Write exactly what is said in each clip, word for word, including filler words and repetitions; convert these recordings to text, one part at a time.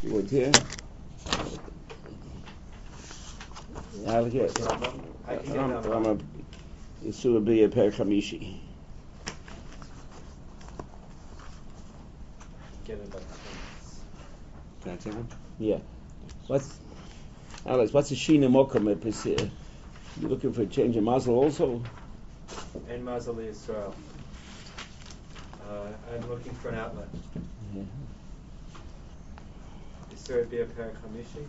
Wood here. I'll get Rambam. I can get Ram- Rambam. Rambam. Yisur B'ya Per Chamishi. Get it back. Can I take one? Yeah. What's Alex? What's the Shina Mokum at Pesir? You looking for a change of muzzle also? And Mazel Yisrael. Uh, I'm looking for an outlet. Yeah. Yisrael Bia Per Chamishi.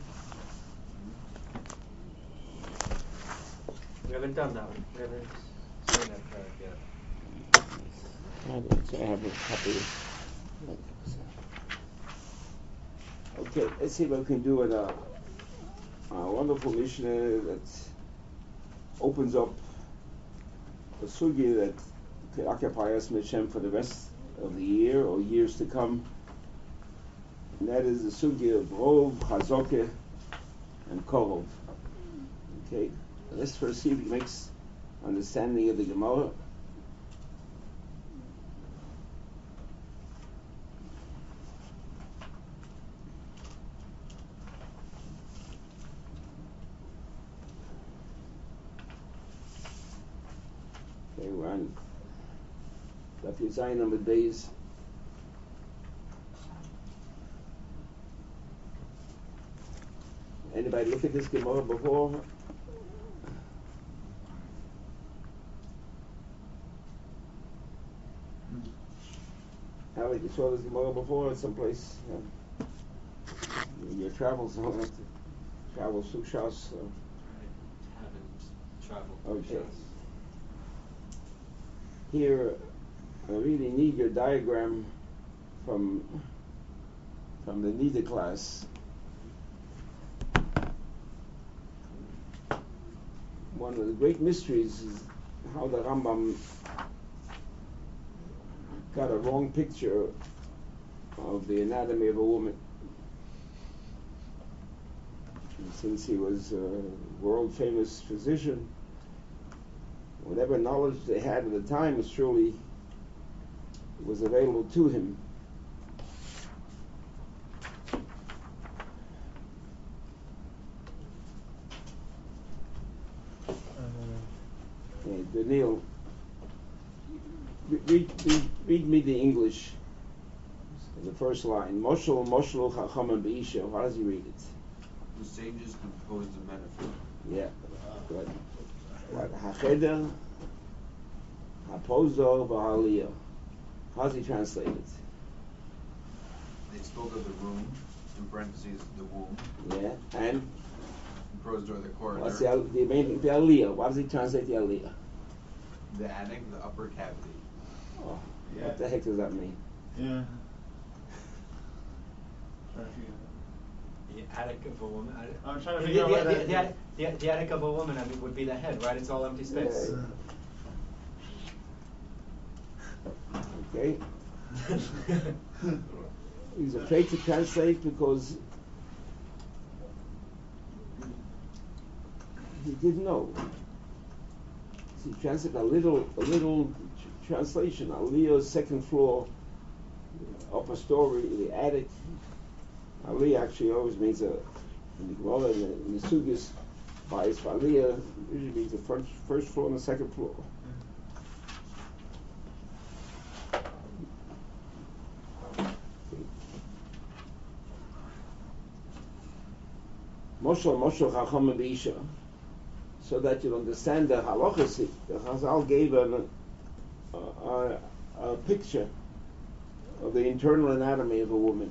We haven't done that one. We haven't seen that parak yet. I have a copy. Okay, let's see what we can do with a, a wonderful Mishnah that opens up a sugi that could occupy us Mishem for the rest of the year or years to come. And that is the sugi of Rov, Chazokeh, and Korov. Okay, let's first see if it makes understanding of the Gemara. Okay, we're on Daf Yizayin number days. Anybody look at this Gemara before? Alec, you saw this Gemara before at someplace? Yeah. In your travels, you don't have to travel Sushas. So. I haven't traveled. Okay. Here, I really need your diagram from from the Nida class. One of the great mysteries is how the Rambam got a wrong picture of the anatomy of a woman. And since he was a world famous physician, whatever knowledge they had at the time was surely was available to him. Okay, Daniel, read, read, read me the English, the first line. Moshel, Moshel, Chachamim Be'isha. How does he read it? The sages composed a metaphor. Yeah, good. What? Hacheder, Hapozo, V'Haliyah. How's he translate it? They spoke of the room, in parentheses, the womb. Yeah, and In prose or the corridor. what's the, the main the Aliyah? Why does he translate the Aliyah? The attic, the upper cavity. Oh, Yeah. what the heck does that mean? Yeah. The attic of a woman. I, I'm trying to the, figure out the, what the, that the, is. the, the attic of a woman, I mean, would be the head, right? It's all empty space. Yeah. Okay. He's afraid to translate because he didn't know. So he translated a little, a little tr- translation. Aliyah's second floor, upper story, the attic. Aliyah actually always means a, in the Gemara, in the, in the Sugis, by its Aliyah usually means the first, first floor and the second floor. Moshel, Moshel, Chacham Be'isha, so that you'll understand the halachas. The Chazal gave an, a, a, a picture of the internal anatomy of a woman.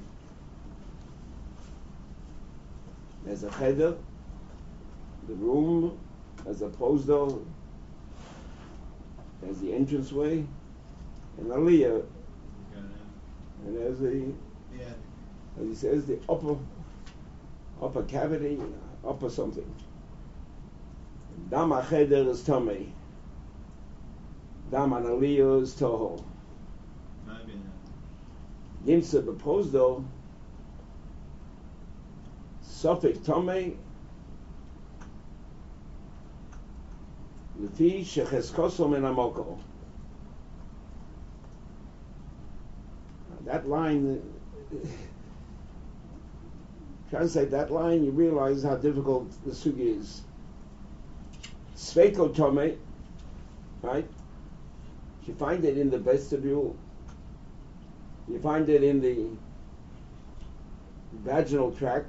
There's a cheder, the room, as a posdor, there's the entranceway, and aliyah, and there's the, Yeah. as he says, the upper upper cavity, upper something. Dam cheder is tamei. Dam an aliyah is toho. Maybe. Nimsa b'posdor, Sofik Tomei Lefi Shecheskoso Men Amoko. That line, translate that line, you realize how difficult the sugi is. Sveiko tome, right? You find it in the vestibule. You find it in the vaginal tract.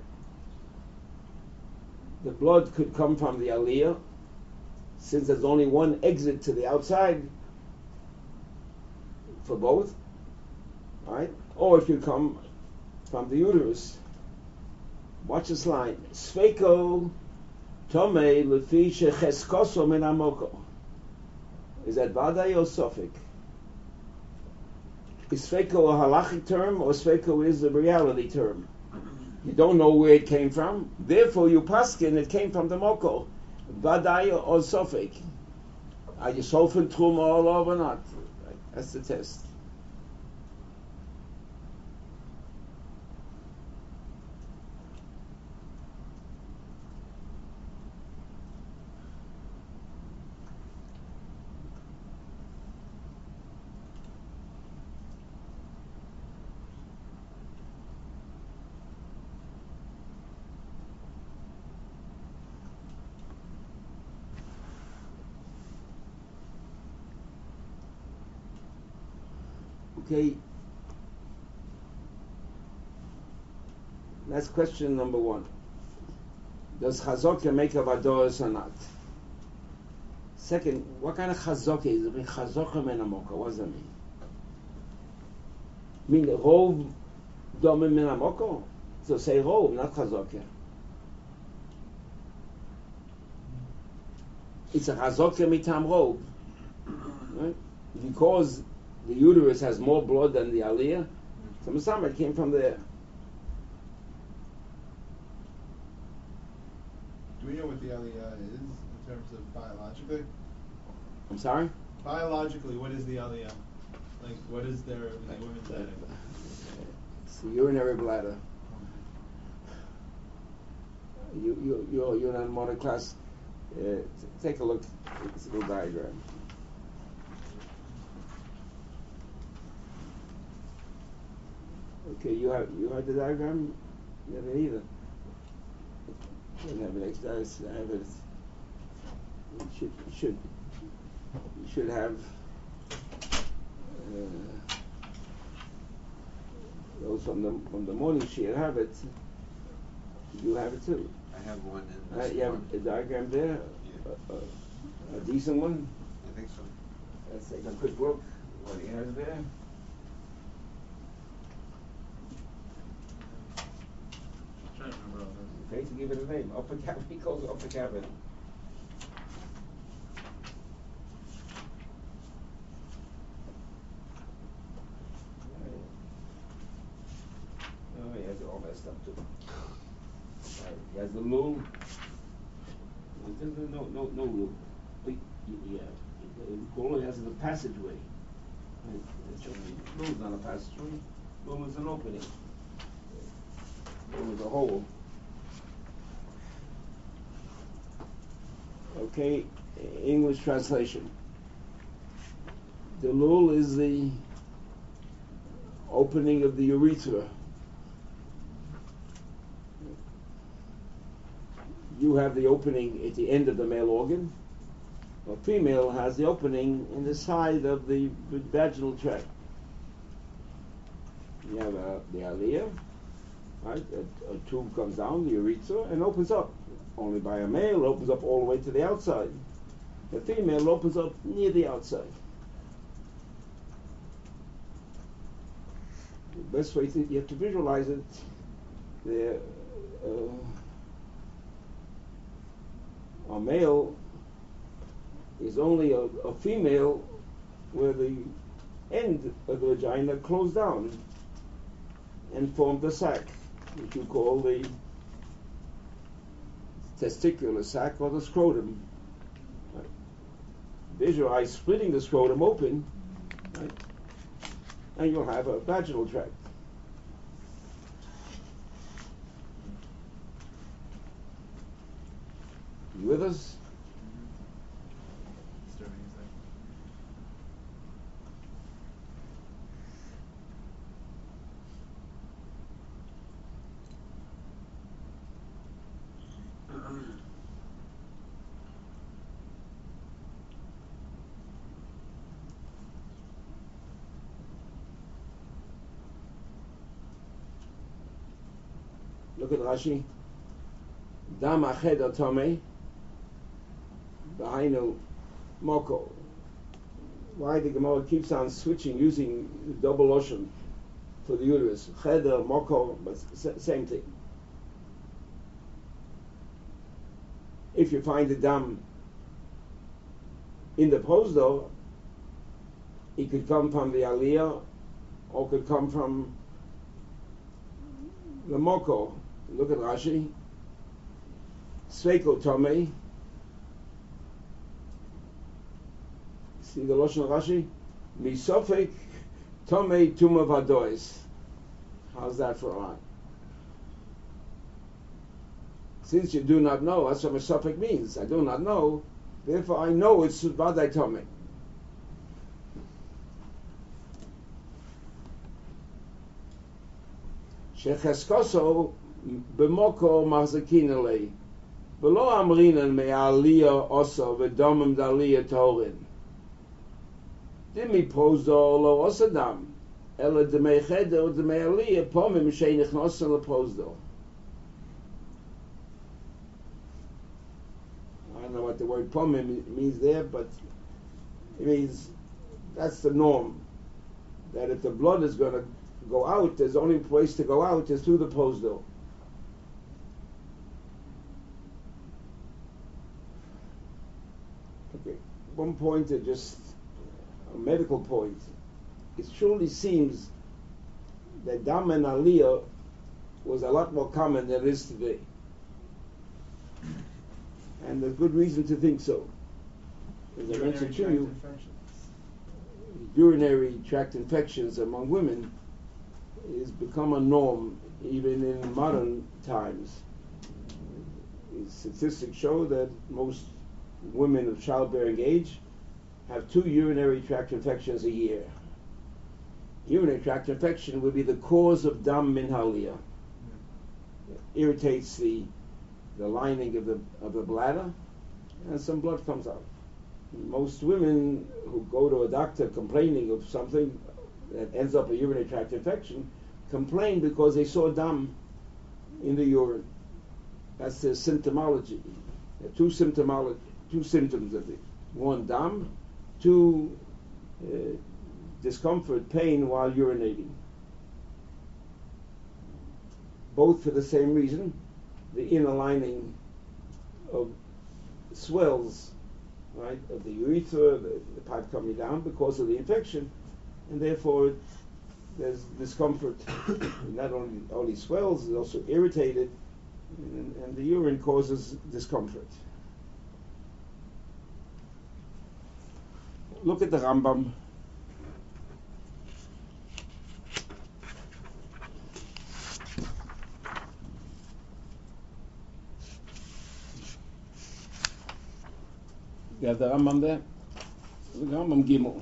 The blood could come from the aliyah, since there's only one exit to the outside for both, right? Or it could come from the uterus. Watch this line. Sveiko tome lefi shecheskoso min amoko. Is that vaday or sofik? Is Sveiko a halachic term or Sveiko is a reality term? You don't know where it came from, therefore you paskin it came from the moko. Vaday or sofik? Are you solving truma all over or not? Right. That's the test. Okay, that's question number one. Does chazokah make a vadoros or not? Second, what kind of chazokah is it? Chazokah menamoka, what does that mean? Mean rov domim menamoko? So say rov, not chazokah. It's a chazokah mitam rov, right? Because the uterus has more blood than the aliyah, so Masama came from there. Do we know what the aliyah is in terms of biologically? I'm sorry? Biologically, what is the aliyah? Like, what is their in the women's setting? It's the urinary bladder. You, you, you're, you're in modern class. Uh, t- take a look. It's a little diagram. Okay, you have you have the diagram? You have it either. You don't have it next to us. I have it. You should you should you should have uh, those from the from the morning sheet have it. You have it too. I have one in Uh, this you have one. a diagram there, Yeah. a, a, a decent one. I think so. Let's take a quick look what he has there. I'm trying to remember all this. Okay, to give it a name. Upper cabin, he calls it upper cabin. Oh, he has all that stuff too. Right. He has the lul. No, no, no lul. But, yeah, all he has is a passageway. Lul is not a passageway. Lul is an opening. Lul is a hole. Okay, English translation. The lul is the opening of the urethra. You have the opening at the end of the male organ. A female has the opening in the side of the vaginal tract. You have uh, the aliyah, right? A, a tube comes down, the urethra, and opens up. Only by a male, it opens up all the way to the outside. The female opens up near the outside. The best way to, you have to visualize it, the, uh, a male is only a, a female where the end of the vagina closed down and formed the sac, which you call the testicular sac or the scrotum. Right. Visualize splitting the scrotum open, right, and you'll have a vaginal tract. You with us? Disturbing, is that? Look at Rashi. Dam acheder tomei. B'hainu moko. Why the Gemara keeps on switching, using double ocean for the uterus. Cheder, moko, but same thing. If you find the dam in the prosdo, it could come from the aliyah, or could come from the moko. Look at Rashi. Sveiko tomei. See the Lashon of Rashi? Misofek tomei tuma vadois. How's that for a line? Since you do not know, that's what misofek means. I do not know, therefore I know it's vadai tomei. Shecheskoso b'moko mahzakin alei. V'lo amrinan me'aliyah oso v'domim d'aliyah torin. Dimi pozdo lo osadam. Ela d'mei cheder o d'mei aliyah pomim she'ei nichnosen le'pozdo. I don't know what the word pomim means there, but it means that's the norm. That if the blood is going to go out, there's only place to go out is through the pozdo. Okay, one point, uh, just a medical point. It surely seems that dam and aliyah was a lot more common than it is today. And there's good reason to think so. As I mentioned to you, urinary tract infections among women has become a norm even in modern times. Statistics show that most women of childbearing age have two urinary tract infections a year. Urinary tract infection would be the cause of dam min haliyah. It irritates the the lining of the of the bladder, and some blood comes out. Most women who go to a doctor complaining of something that ends up a urinary tract infection complain because they saw dam in the urine. That's the symptomology. There are two symptomology, two symptoms of it. One, dam. Two, uh, discomfort, pain while urinating. Both for the same reason. The inner lining of swells, right, of the urethra, the, the pipe coming down because of the infection, and therefore there's discomfort. Not only only swells, it's also irritated, and, and the urine causes discomfort. Look at the Rambam. You have the Rambam there? The Rambam Gimel.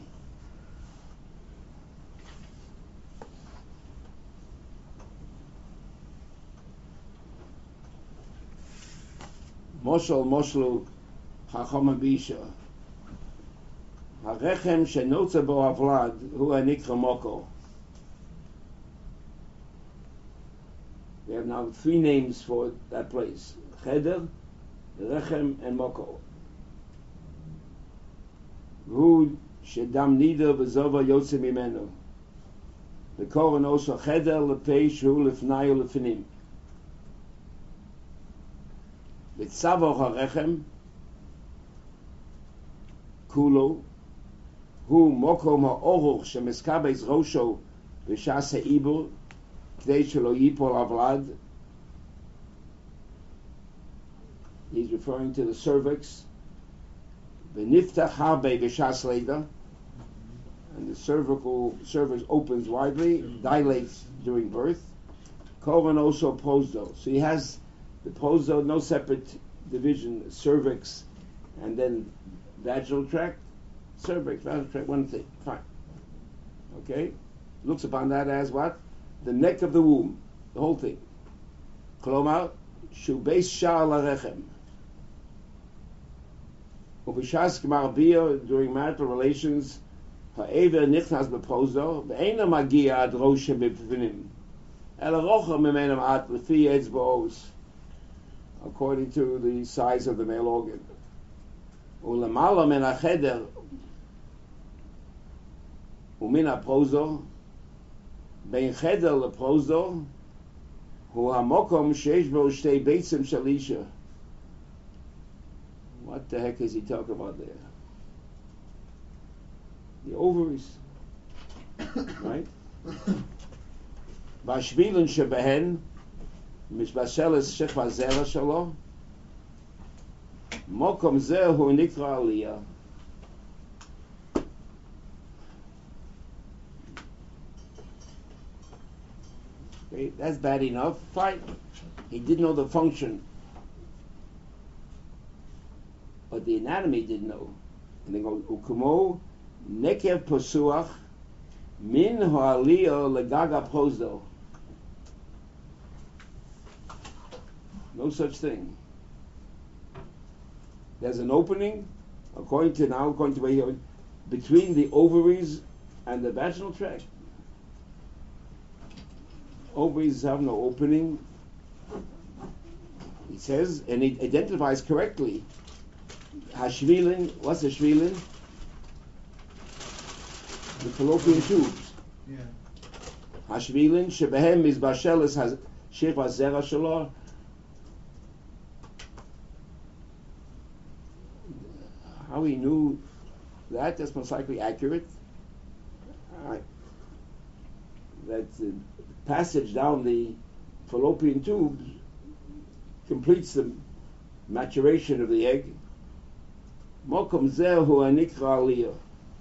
Moshel Moshelu Chacham Bisha. Harechem shenotze bo havlad hu hanikra moko. We have now three names for that place: Cheder, Rechem, and Moko. Hu shedam nider v'zova yotze mimenu. V'koren also Cheder lepeish hu lefnai u lefnim. V'tzavo harechem kulo hu mokom ha'oruch shemeskabez rosho b'shas ha'ibur k'dei shelo yipol avlad. He's referring to the cervix. V'niftach harbe b'shas leida, and the cervical cervix opens widely, dilates during birth. Kovan also prosdo. So he has the prosdo, no separate division, cervix, and then vaginal tract. Cervix, vaginal tract, one thing, fine. Okay? Looks upon that as what? The neck of the womb, the whole thing. Kolomar, shu beis sha'ar larechem. Ubishas gmar bia, during marital relations, ha'ever nichnas bepozdo, ve'ena magia ad roshem b'pvinim. El rocha mimenem at lefi etzbos, according to the size of the male organ. Ulemala min hacheder umin haprozo, bein cheder leprozo, hu hamokom sheish bo shtei beitzim shel isha. What the heck is he talking about there? The ovaries, right? Vashvilin shebehen mishbasheles shechva zera shalo mokom zeh hu nikra aliyah. Okay, that's bad enough. Fine. He didn't know the function, but the anatomy didn't know. And they go ukumo nekev posuach min ha'aliyah legaga prosdo. No such thing. There's an opening, according to now, according to where you between the ovaries and the vaginal tract. Ovaries have no opening. He says, and he identifies correctly. Hashvilin, what's a shvilin? The fallopian tubes. Yeah. Hashvilin, shebehem is bashelis has sheva zera shalor. How he knew that, that's most likely accurate. Uh, that the passage down the fallopian tubes completes the maturation of the egg. Mokom zeh hu hanikra aliyah.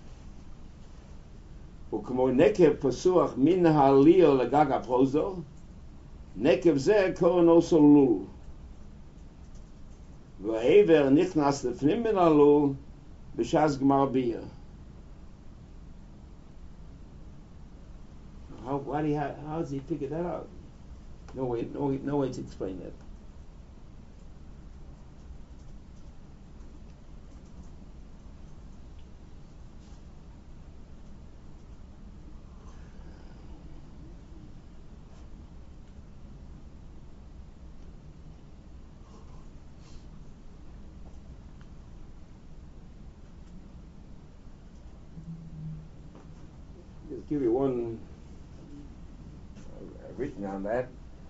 Ukmo nekev pasuach min ha'aliyah legaga prozo, nekev zeh koren also lul. V'aver nichnas lefnim min halul b'shas gmar biyah. How, why do you ha- how does he figure that out? No way, no, way- no way to explain that. Just give you one uh, written on that.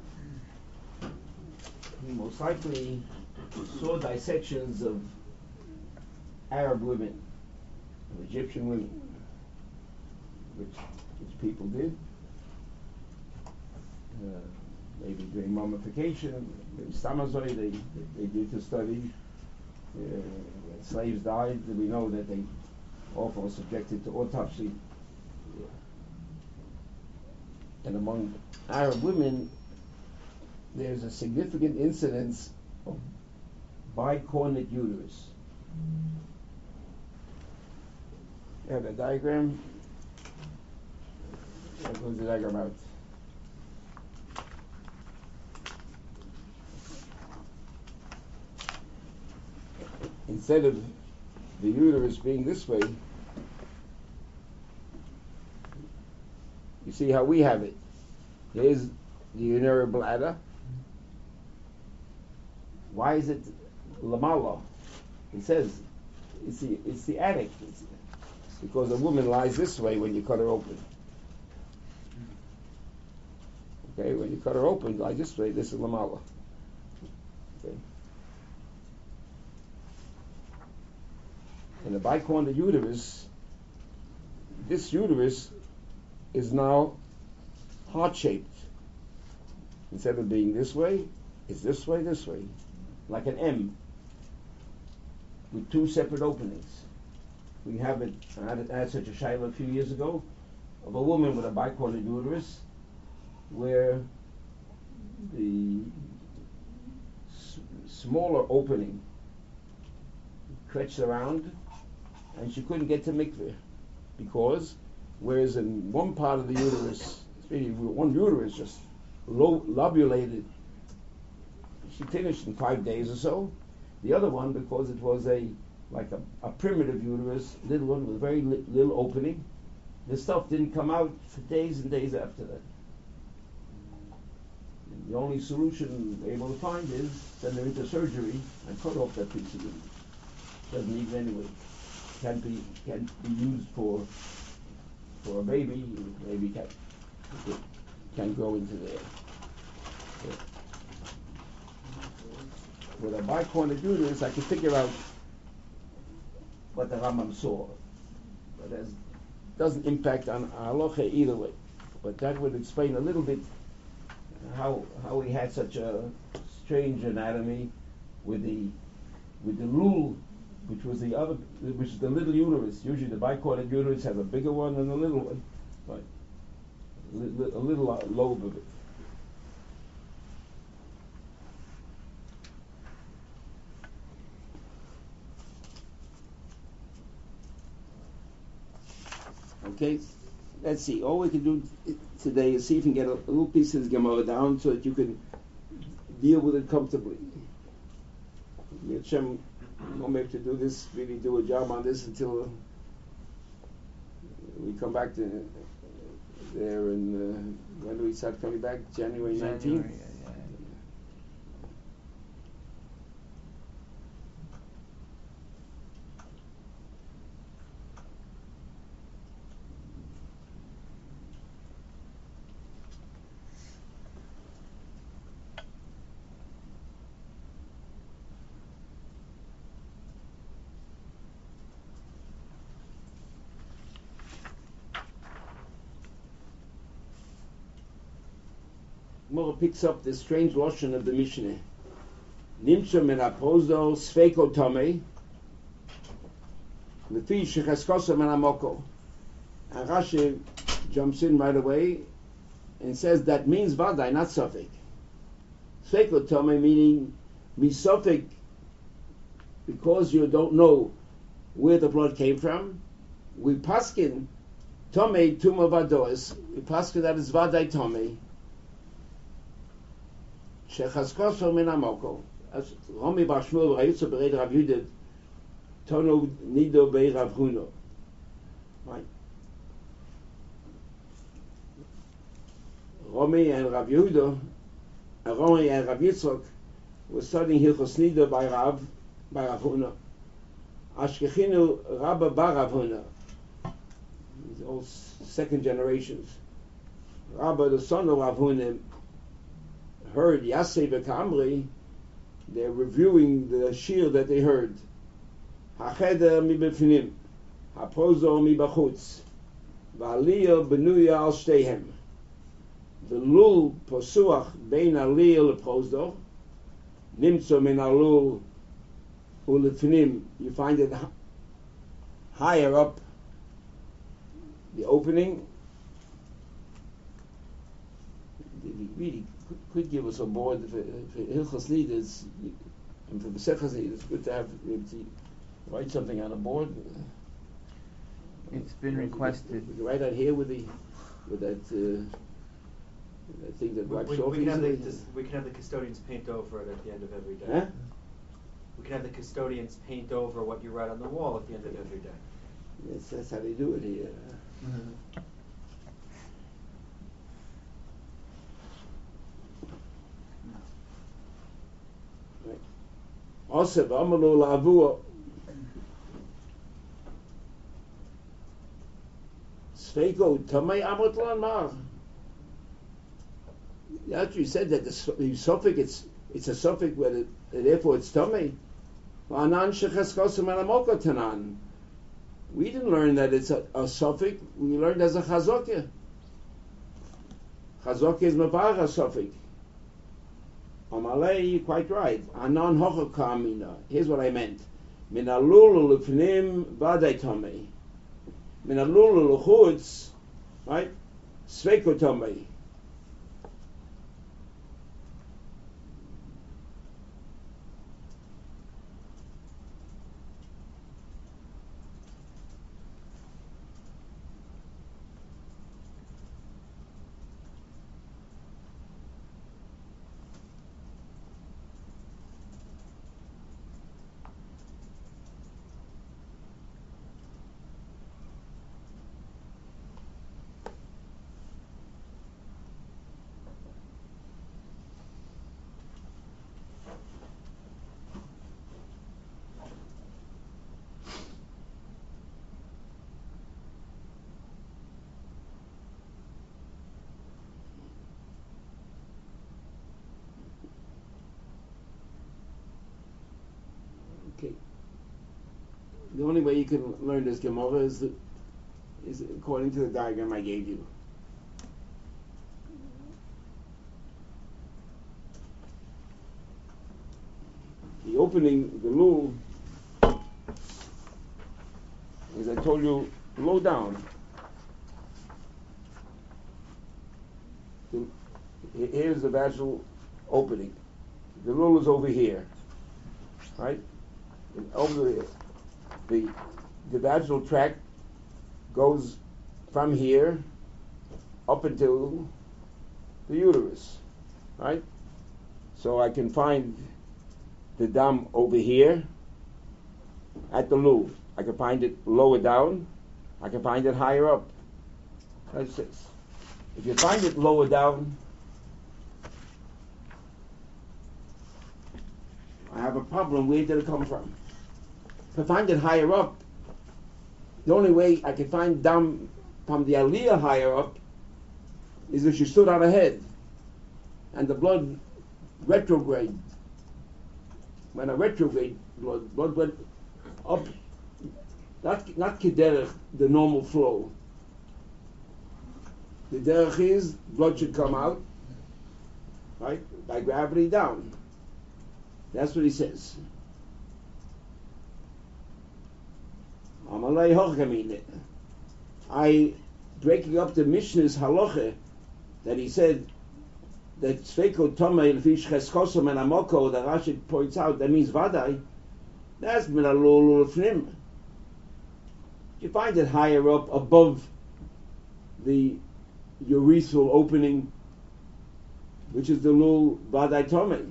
He most likely saw dissections of Arab women, of Egyptian women, which which people did. Uh, maybe during mummification, maybe Stamazoi, they, they they did the study. Uh, when slaves died, we know that they often were subjected to autopsy. And among Arab women, there's a significant incidence of bicornate uterus. You have a diagram? What goes the diagram out? Instead of the uterus being this way, you see how we have it. Here's the urinary bladder. Why is it lamala? It says it's the it's the attic. It's because a woman lies this way when you cut her open. Okay, when you cut her open, lie this way. This is lamala. Okay. In the bicornate uterus, this uterus is now heart-shaped. Instead of being this way, it's this way, this way, like an M, with two separate openings. We have it, I had, I had such a shayla a few years ago, of a woman with a bicornate uterus, where the s- smaller opening stretched around, and she couldn't get to mikveh, because whereas in one part of the uterus, one uterus just low, lobulated, she finished in five days or so. The other one, because it was a like a, a primitive uterus, little one with very li- little opening, the stuff didn't come out for days and days after that. The only solution they're able to find is send her into surgery and cut off that piece of meat. Doesn't need it anyway. Can't be can't be used for for a baby. Maybe can't can't go into there. So, with a bicorner uterus, I can figure out what the Rambam saw, but that doesn't impact on halacha either way. But that would explain a little bit how how he had such a strange anatomy with the with the lul, which was the other, which is the little uterus. Usually the bicorner uterus has a bigger one and a little one, but a little lobe of it. Okay, let's see. All we can do today is see if we can get a little piece of the Gemara down so that you can deal with it comfortably. Hashem won't be able to do this, really do a job on this until we come back to there. And uh, when do we start coming back? January nineteenth. Gemara picks up the strange lashon of the Mishnah. Nimcha men apozo sveiko tomei, lefi shechaskoso men amoko. And Rashi jumps in right away and says that means vadai, not sofik. Sveiko tomei meaning misofik, because you don't know where the blood came from. We paskin tomei tuma vadois. We paskin that is vadai tomei. Shechaskoso min amoko. As Rami bar Shmuel v'Rayitza b'Reid Rav Yudah Tono nido bei Rav Huna. Right. Rami and Rav Yehuda, and Rami and Rav Yitzchok were studying Hilchos Nido by Rav by Rav Huna. Ashkechinu Rabba bar Rav Huna. These all second generations. Rabba, the son of Rav Huna, heard Yasei v'Kamri. They're reviewing the shir that they heard. Hacheder mi b'finim, hapozo mi b'chutz, v'aliyah benuya al shteihem. V'lul posuach bein aliyah lepozo, nimtzo min alul ulefinim. You find it higher up the opening. Really could give us a board for, for Hilchos leaders and for the Sechas leaders. It's good to have to write something on a board. It's been requested. We can write out here with the with that uh, that thing that wipes we, off we, can have the, easily. this, we can have the custodians paint over it at the end of every day. Huh? We can have the custodians paint over what you write on the wall at the end of every day. Yes, that's how they do it here. Mm-hmm. Also, v'amalu la'avua Sveiko tamei amot l'anmar. After you said that the, the suffix, it's it's a suffix where it, therefore it's tamei. V'anan shechaskosim alamoko tanan. We didn't learn that it's a, a suffix. We learned as a chazokah. Chazokah is mavara suffix. Amalei, you're quite right. Anan hocha kamina. Here's what I meant. Min alul lefnim vadei tamei. Min alul lechutz, right? Sveiko tamei. The only way you can learn this Gemara is, is according to the diagram I gave you. The opening, the lul, as I told you, low down. The, here's the vaginal opening. The lul is over here, right? And over the, the the vaginal tract goes from here up into the uterus, right? So I can find the dam over here at the lul. I can find it lower down. I can find it higher up. That's it. If you find it lower down, I have a problem. Where did it come from? If I find it higher up, the only way I can find dam from the aliyah higher up is if she stood on her head and the blood retrograde. When a retrograde blood, blood went up, not not kederech, the normal flow. The derech is blood should come out, right, by gravity down. That's what he says. Amalei hochgamine. I breaking up the Mishnah's halacha that he said that Sveiko Tomei Lefish Cheskosom and Amoko that Rashi points out that means Vadai. That's Minalul Lefnim. You find it higher up above the urethral opening, which is the Lul Vadai Tomei.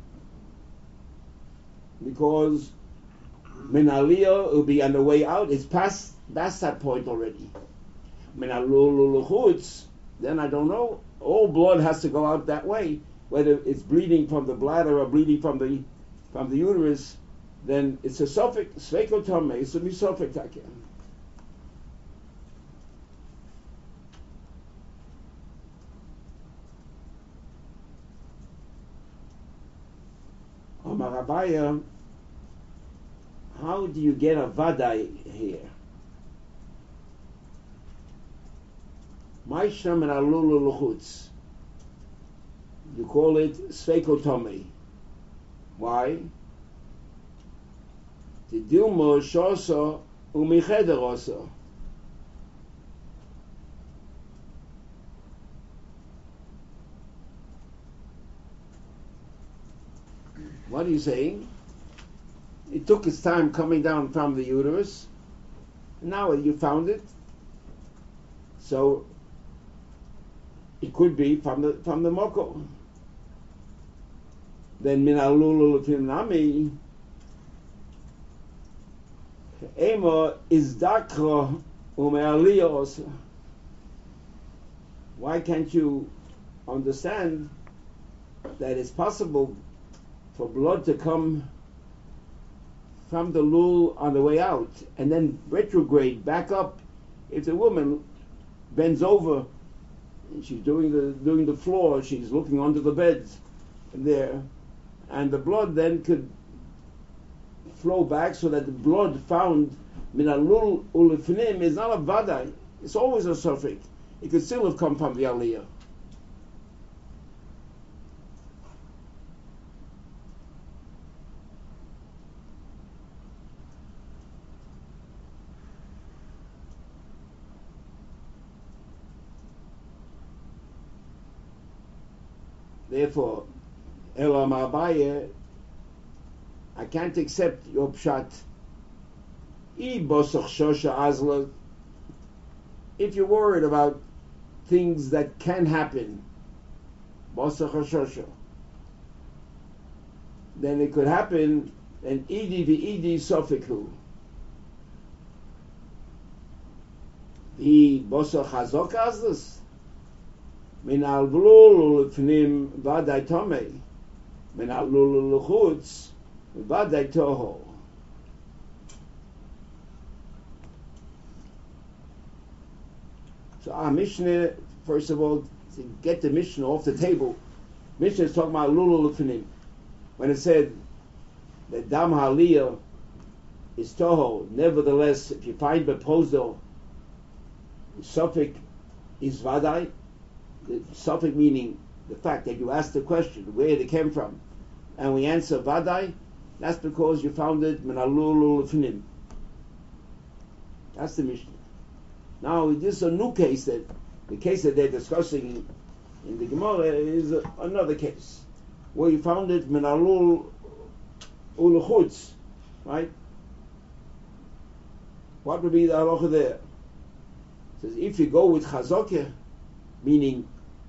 Because Minaliyah will be on the way out. It's past, past that point already. Minalul Lechutz, then I don't know. All blood has to go out that way, whether it's bleeding from the bladder or bleeding from the from the uterus. Then it's a suffix sveikotome. It's a misofik takia. Omar Abaya, how do you get a vadai here? Ma'ishnam and alulu luchutz. You call it sveikotomi. Why? The dilmo shoso umichederoso. What are you saying? It took its time coming down from the uterus. Now you found it. So it could be from the from the moko. Then min alulu lefim nami ema is dakra umealiyah also. Why can't you understand that it's possible for blood to come from the lul on the way out and then retrograde back up? If the woman bends over and she's doing the doing the floor, she's looking under the beds there, and the blood then could flow back so that the blood found min alul ulefnim is not a vadai. It's always a suffix. It could still have come from the aliyah. Therefore, Elam Abaye, I can't accept your pshat. I bosach shosha azla. If you're worried about things that can happen, bosach shosha, then it could happen. And idi v'idi sofiku. I bosach hazok azlas. Min al blul l'fnim vaday tomei, min al blul l'chutz vaday toho. So our Mishnah, first of all, to get the Mishnah off the table, Mishnah is talking about lulu l'fnim. When it said that dam haliyah is toho. Nevertheless, if you find beposdo, suffix is vadai. The suffix meaning the fact that you asked the question where it came from, and we answer vadai. That's because you found it minalul ulefnim. That's the Mishnah. Now this is a new case that the case that they're discussing in the Gemara is a, another case where you found it minalul ulechutz, right? What would be the halacha there? It says if you go with chazokah, meaning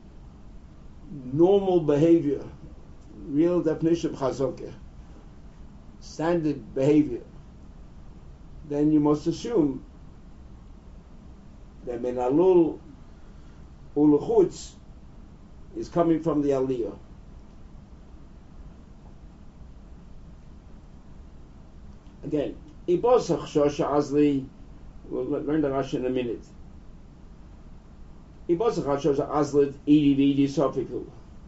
normal behavior, real definition of chazokah, standard behavior, then you must assume that menalul ulechutz is coming from the aliyah. Again, ibosach shosha azli. We'll learn the Rashi in a minute. Ibosach shosha azli idi vidi sofiku.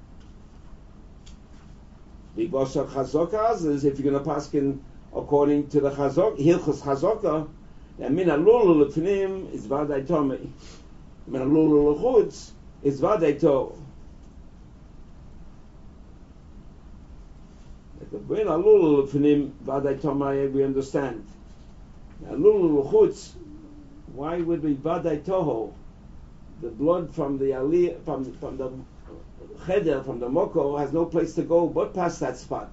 Ibosach chazokah azli is if you're going to paskin according to the chazok hilchos chazokah. And min alul ulefnim is vadai tomei. Min alul ulechutz is vadai to. The min alul ulefnim vadai tomei we understand. Alul ulechutz, why would we vadai toho? The blood from the ali from from the cheder from the moko has no place to go but past that spot.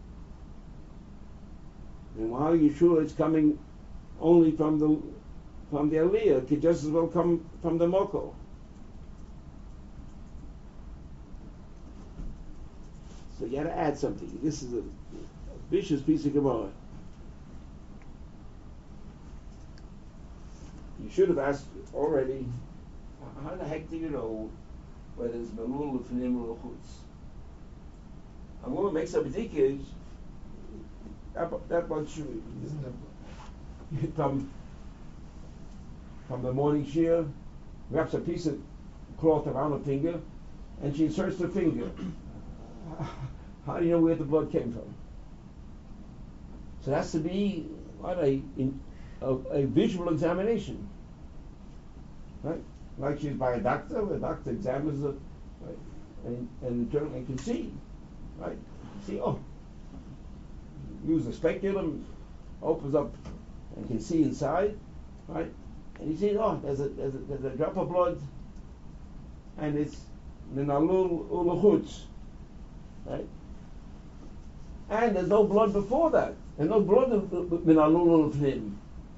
And how are you sure it's coming only from the from the aliyah? It could just as well come from the moko. So you got to add something. This is a, a vicious piece of Gemara. You should have asked already. How the heck do you know whether it's melul lefnim or chutz? A woman makes a b'dikah. That that one should from from the morning shear, wraps a piece of cloth around her finger, and she inserts the finger. How do you know where the blood came from? So it has to be what a in, a, a visual examination, right? Like she's by a doctor, the doctor examines it, right? and and and can see, right? See, oh, use the speculum, opens up and can see inside, right? And you see, oh, there's a there's a, there's a drop of blood, and it's minalul ulechutz, right? And there's no blood before that, and no blood of minalul ulefnim.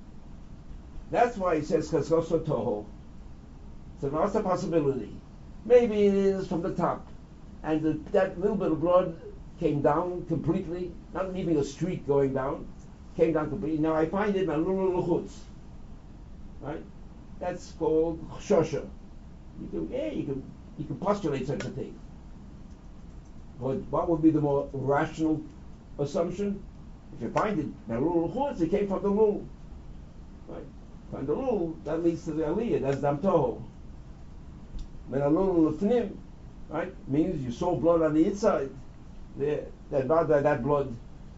That's why he says chasoso toho. So that's a possibility. Maybe it is from the top, and the, that little bit of blood came down completely, not leaving a streak going down, came down completely. Now I find it malul luchutz, right? That's called shosha. You can, yeah, you can, you can postulate such a thing. But what would be the more rational assumption? If you find it malul luchutz, it came from the lul, right? From the lul, that leads to the aliyah. That's dam toho. Menalul lefnim, right? Means you saw blood on the inside. There, that blood, that blood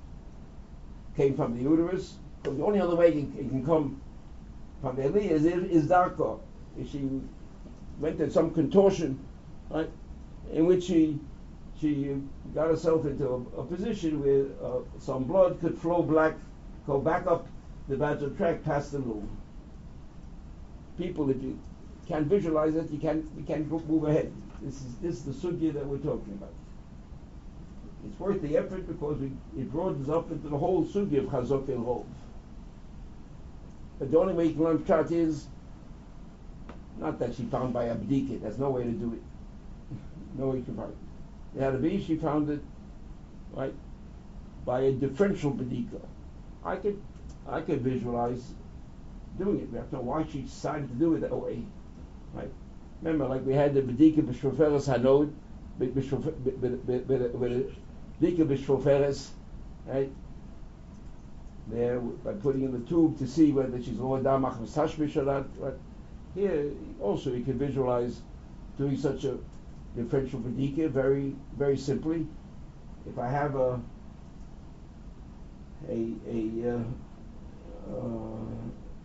came from the uterus. So the only other way it can, it can come from the aliyah is, is darko. If she went in some contortion, right, in which she she got herself into a, a position where uh, some blood could flow black, go back up the vaginal tract past the lung. People, if you can't visualize it, you can't you can't move ahead. This is this is the sugya that we're talking about. It's worth the effort because we, it broadens up into the whole sugya of Chazok el Rov. But the only way you can learn pshat is not that she found by abdika. There's no way to do it. No way you can find it. It had to be she found it right by a differential bedika. I could I could visualize doing it. We have to know why she decided to do it that way. Right? Remember, like we had the bedika b'shroferes hanod, bedika b'shroferes, right? There, by putting in the tube to see whether she's lower damach v'sashmish or not. Right? Here, also, you can visualize doing such a differential bedika very, very simply. If I have a a a, uh, uh,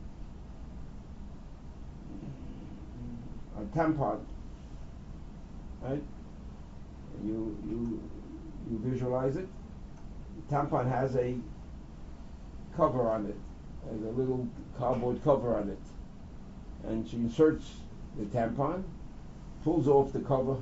a tampon, right? You you you visualize it. The tampon has a cover on it, has a little cardboard cover on it, and she inserts the tampon, pulls off the cover,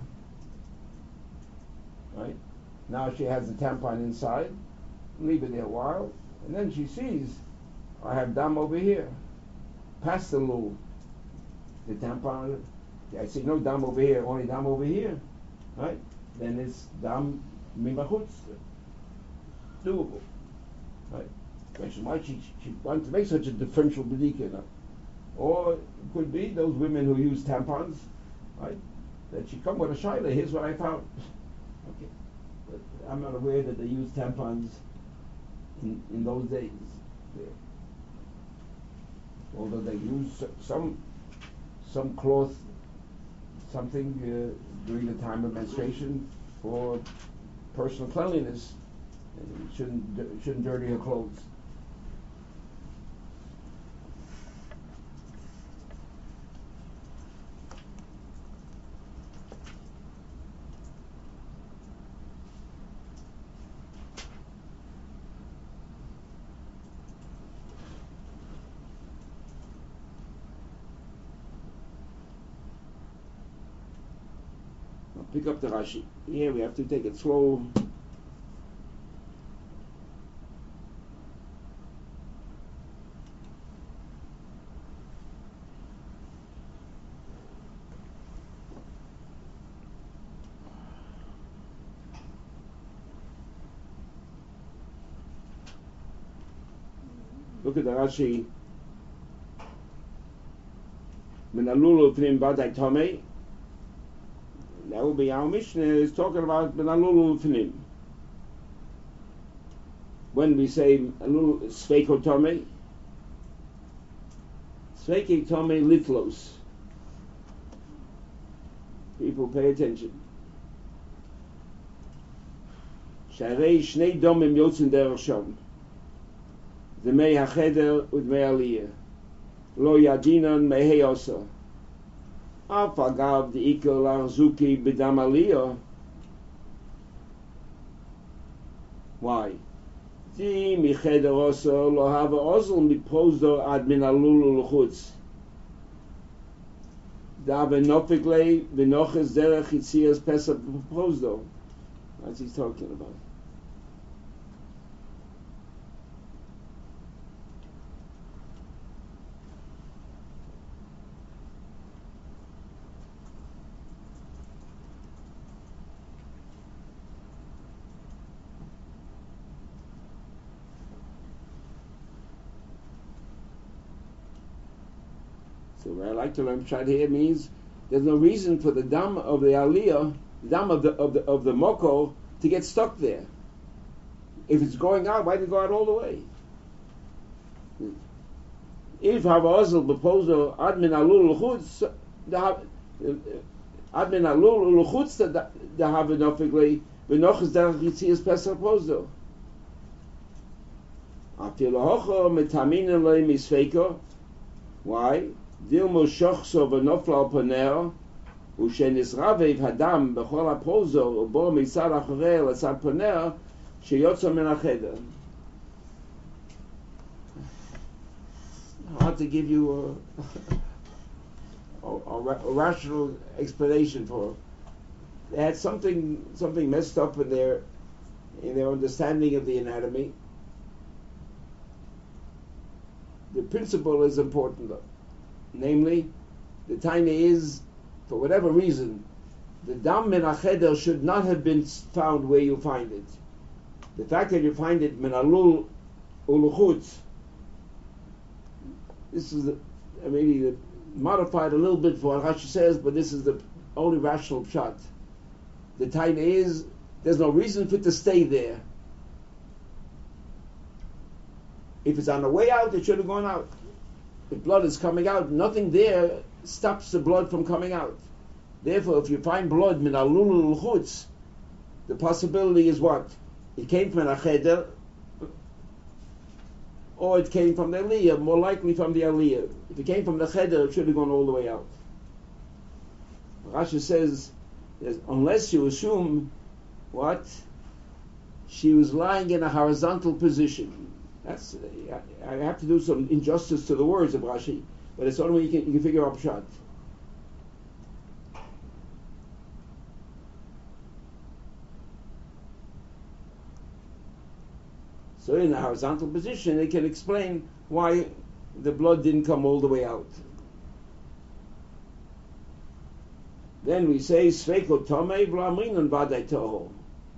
right? Now she has the tampon inside, leave it there a while, and then she sees, I have dam over here. Pass the lube, the tampon, I see no dam over here, only dam over here, right? Then it's dam mimachutz, doable, right? Question why she she wants to make such a differential bedika, no? Or it could be those women who use tampons, right? That she come with a shaila. Here's what I found. Okay, but I'm not aware that they use tampons in in those days. There. Although they use some some cloth, something uh, during the time of menstruation for personal cleanliness, and shouldn't shouldn't dirty her clothes. Pick up the Rashi. Here we have to take it slow. Look at the Rashi. Menalulu pnim badai tomei. That will be our Mishnah is talking about Benalulu Finim. When we say Alulu Sveiko Tome, Sveiki Tome Litlos. People pay attention. Sharei Shnei Domim Yotzin Derech Shom. The Mei HaCheder Ud Mei Aliyah. Lo Yadinan Mehei Osa. Afagav the Ikel Arzuki B'dam Aliyah. Why? Di Micheder Osa Lo Hava Ozel Mipozdo Ad Min Alulu L'chutz. Da V'nofigle V'noches Derech Yitzias Pesach Pozdo. That's what he's talking about. So what I like to learn Pshat here means there's no reason for the dam of the aliyah, the dam of the of the of the moko to get stuck there. If it's going out, why did it go out all the way? If havazel bepozo admin alul l'chutz, the admin alul l'chutz the havenofically v'noches derech yitzias pesach pozo. Afil hocho metaminin le misfeiko. Why? Dilmo shochso v'nofla panel u'shenisravev hadam b'chol hapozo u'bo mitzad acharei l'tzad panel sheyotzo min hacheder. Hard to give you a, a, a, a rational explanation for it. They had something something messed up in their in their understanding of the anatomy. The principle is important though. Namely, the taina is, for whatever reason, the dam min hacheder should not have been found where you find it. The fact that you find it min alul uluchutz, this is the, maybe the, modified a little bit for what Rashi says, but this is the only rational pshat. The taina is, there's no reason for it to stay there. If it's on the way out, it should have gone out. If blood is coming out, nothing there stops the blood from coming out. Therefore, if you find blood min alul l'chutz, the possibility is what? It came from a cheder, or it came from the Aliyah, more likely from the Aliyah. If it came from the Cheder, it should have gone all the way out. Rashi says, unless you assume, what? She was lying in a horizontal position. That's, I have to do some injustice to the words of Rashi, but it's the only way you can, you can figure out Pshat. So in a horizontal position, it can explain why the blood didn't come all the way out. Then we say, Sveiko Tomei V'Amrinon Vadai Toho.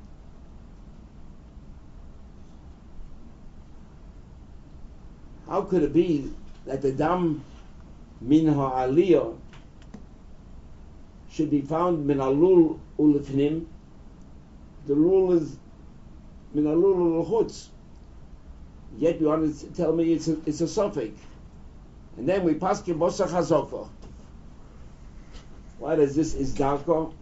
How could it be that the dam min ha'aliyah should be found min alul ulefnim? The rule is min alul ulechutz. Yet you want to tell me it's a, it's a suffix. And then we pass kibosa chazoko. What is this? Is darko?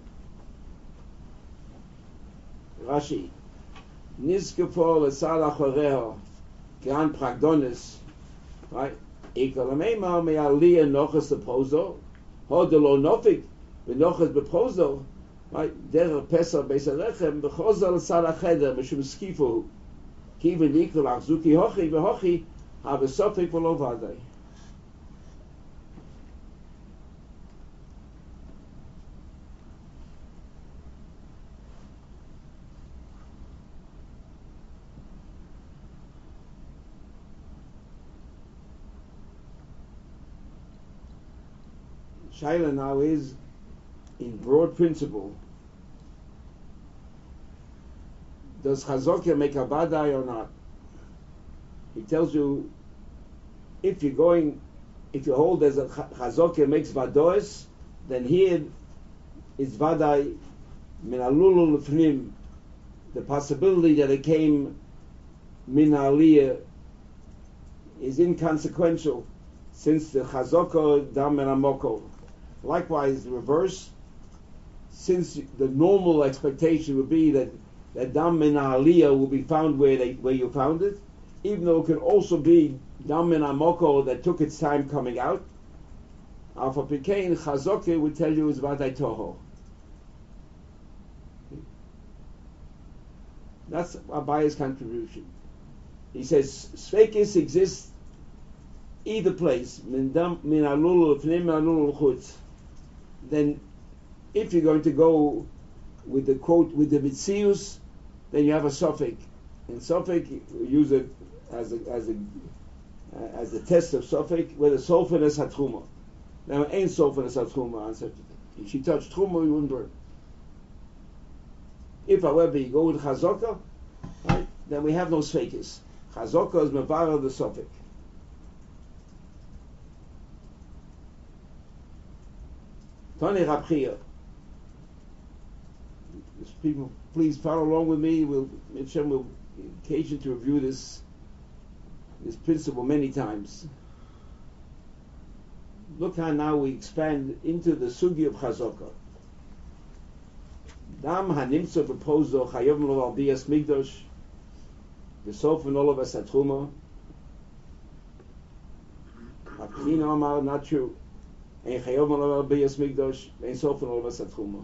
Rashi. Nizkefo l'sal achoreho gran pragdonis. Right? Ikolamema me aliyah nochas lepozo. Hodelo nofik v'nochas bepozo. Right? Der pesach beisalechem b'chozo l'sal acheder mishum skifu. Kiven ikol achzuki hochi v'hochi have a sofik v'lo vadai. Shaila now is, in broad principle, does Chazokya make a vadai or not? He tells you, if you're going, if you hold as a Chazokya makes vadois, then here is vadai min alulu lefnim, the possibility that it came min aliyah is inconsequential, since the Chazoko dam min amoko. Likewise, the reverse, since the normal expectation would be that that dam min aliyah will be found where they where you found it, even though it could also be dam min amoko that took its time coming out. Alpha Pikein Chazokeh would tell you is vadai toho. That's Abaya's contribution. He says Sveikis exists either place, min dam min alul l'fnim min alul l'chutz. Then, if you're going to go with the quote with the mitzius, then you have a suffix. And suffix you use it as a as a uh, as a test of suffix where the sulfur is hatruma. Now, ain't sulfur is hatruma. If she touched truma, you wouldn't burn. If, however, you go with chazaka, right, then we have no sveikis. Chazaka is mevara the suffix. Tani Rabchia. People, please follow along with me. We'll, Hashem will occasion to review this this principle many times. Look how now we expand into the sugi of Chazaka. Dam hanimtzo bepozo chayov lo al bias migdosh v'sof v'nolo v'satruma. Hakina Amar, not true. Ein chayov lo al bias migdosh ein sof v'nolo v'satruma.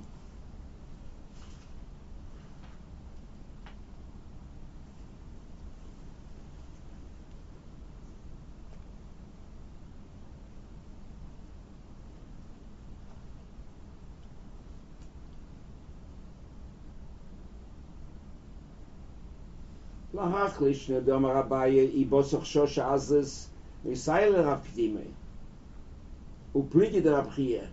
Lahachlish ne damar Abaye I bosoch shosha azes misayle Rav Kdime upligi der Rabchia.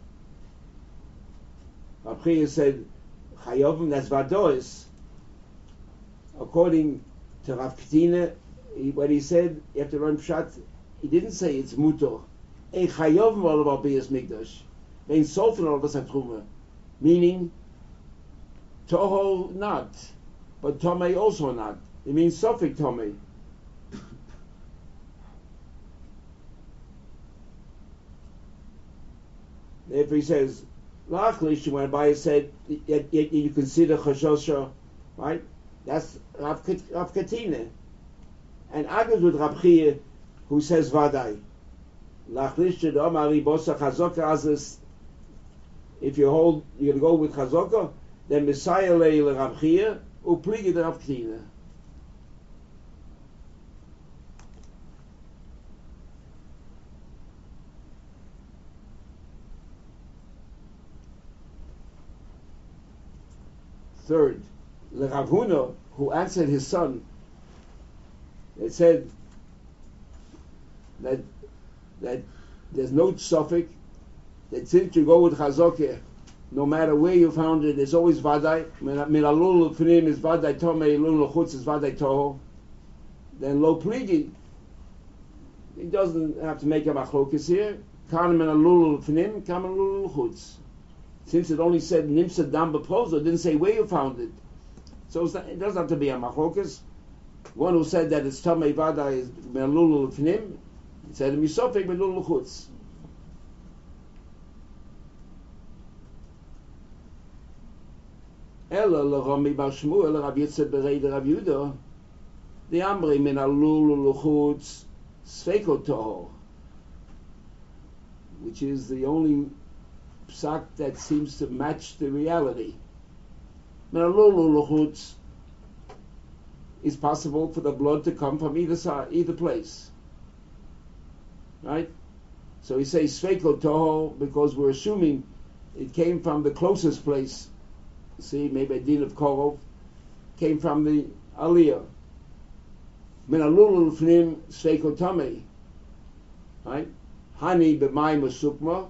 Rabchia said chayovim that's vadois. According to Rav Kdine, what he said, you have to learn pshat. He didn't say it's mutor. Ein chayovim all about biyas migdash. Ein sofen all about satruma. Meaning toho not, but tomei also not. It means suffix tomei. Therefore he says, Lachlish, when Abaye said, yet, yet you consider Chashosha, right? That's Rav Katina. and argues with Rab Chia, who says Vadai. Lachlish the Omari Bosa Chazoka Azis. If you hold, you're going to go with Chazoka, then Messiah Leil Rab Chia, Upligi the Rab Klina. Third, the Rav Huna, who answered his son, it said that that there's no suffix, that since you go with Chazokeh, no matter where you found it, there's always Vadai. Min alul l'fnim is Vadai Tomei, alul l'chutz is Vadai Toho. Then Lo Pligi, he doesn't have to make a machlokes here. Kan min alul l'fnim, kan min alul l'chutz. Since it only said Nimsa Dam B'Pozo, it didn't say where you found it. So it's not, it doesn't have to be a machlokes. One who said that it's Tomei Vadai is min alul l'fnim, he said Misofik min alul l'chutz. Ela l'Rami Bar Shmuel Rav Yitzchak Berei de Rav Yehuda the Amri min alul l'chutz Sfeiko Toho, which is the only psak that seems to match the reality. Min alul l'chutz is possible for the blood to come from either side, either place, right? So he says Sfeiko Toho because we're assuming it came from the closest place. See, maybe a din of Korov came from the Aliyah. Min alul l'fnim Sfeiko Tomei, right? Hani b'mayim usukma.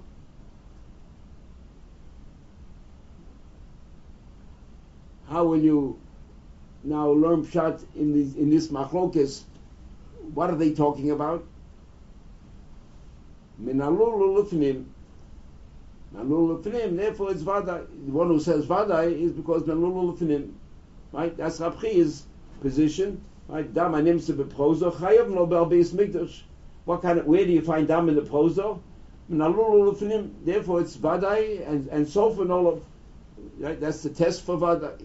How will you now learn pshat in this in this machlokes? What are they talking about? Min alul l'fnim. Alul l'fnim. Therefore, it's vadai. The one who says vadai is because min alul l'fnim. Right? That's Rab Chia's position. Right? Dam animse beprozo chayav lo be'albeis mikdash. What kind of? Where do you find dam in the prozo? Min alul l'fnim. Therefore, it's vadai and and so for all of. Right? That's the test for vadai.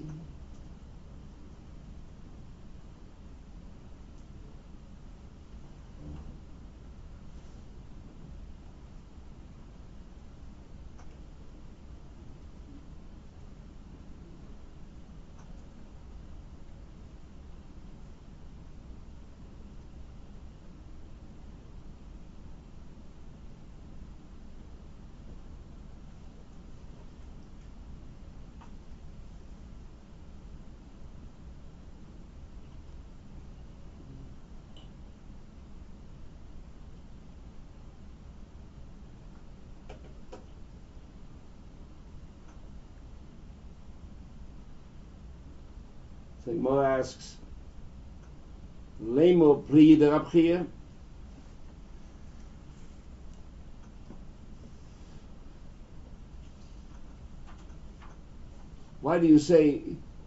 So Gemara asks, Lemo pli de Rab Chia? Why do you say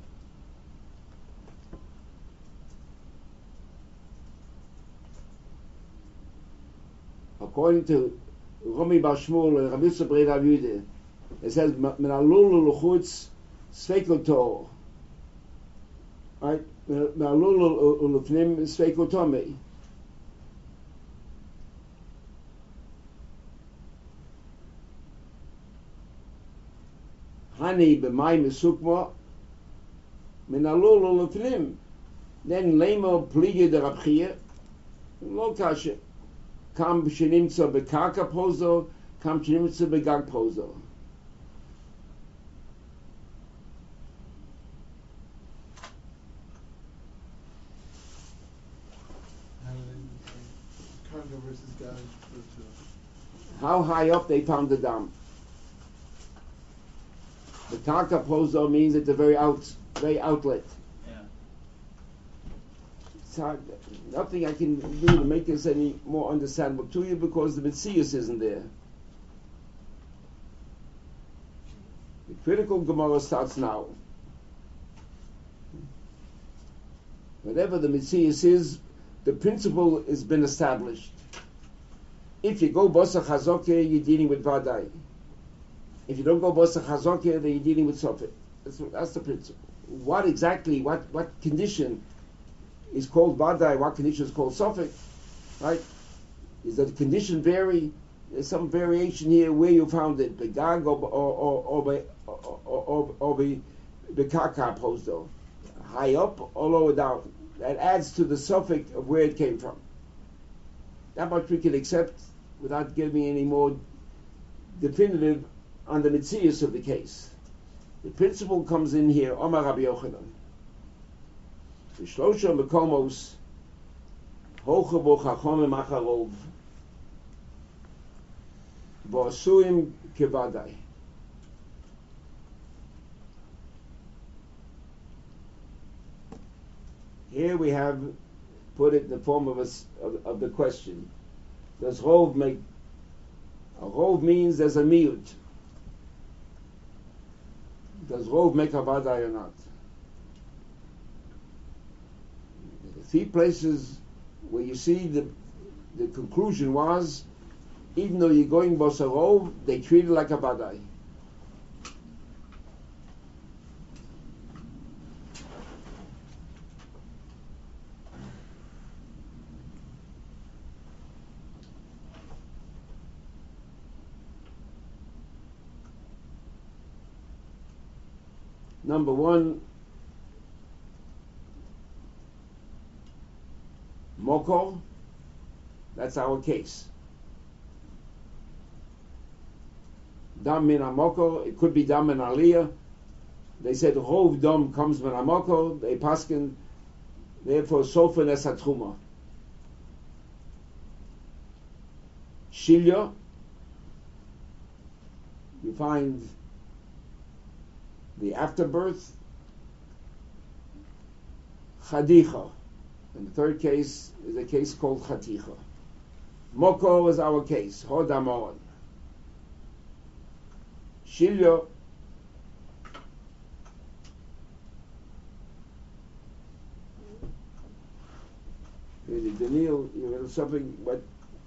according to Rami Bar Shmuel and Rabbi Yitzchak Berei Rav Yehuda, it says min alul l'chutz Sfeiko Toho. Right? Ma'alul ulufnim Sfeiko Tomei. Hani b'mayim esukmo min alul ulufnim. Then lemo plige de Rab Chia lo kasha. Kam shenimtza bekarka pozo, kam shenimtza begag pozo. Versus guys. How high up they found the dam? The karka pozo means at the very out, very outlet. Yeah. It's hard, nothing I can do to make this any more understandable to you because the Metzius isn't there. The critical Gemara starts now. Whatever the Metzius is, the principle has been established. If you go Bosa Chazoke, you're dealing with Vadai. If you don't go Bosa Chazoke, then you're dealing with Sofit. That's, that's the principle. What exactly, what, what condition is called Badai, what condition is called Suffolk, right? Is that the condition vary? There's some variation here where you found it, Begag or or or or by or or or by Bekaka posto, high up or lower down. That adds to the suffix of where it came from. That much we can accept without giving any more definitive on the mitzias of the case. The principle comes in here, Omar Rabbi Yochanan. V'shlosha mekomos hoche bo chachonim acharov v'asuim kevadai. Here we have put it in the form of, a, of, of the question. Does rov make, a rov means there's a miut. Does rov make a vadai or not? The three places where you see the the conclusion was, even though you're going bosa rov, they treat it like a vadai. Number one, Moko, that's our case. Dam min Moko, it could be Dam min Aliyah. They said Rov Dam comes min Moko, they paskin, therefore Sofen es Hatruma. Shilya, you find the afterbirth, Chadicha. And the third case is a case called Chaticha. Moko is our case, Hodamon. Shilya, really, Daniel, you know something, what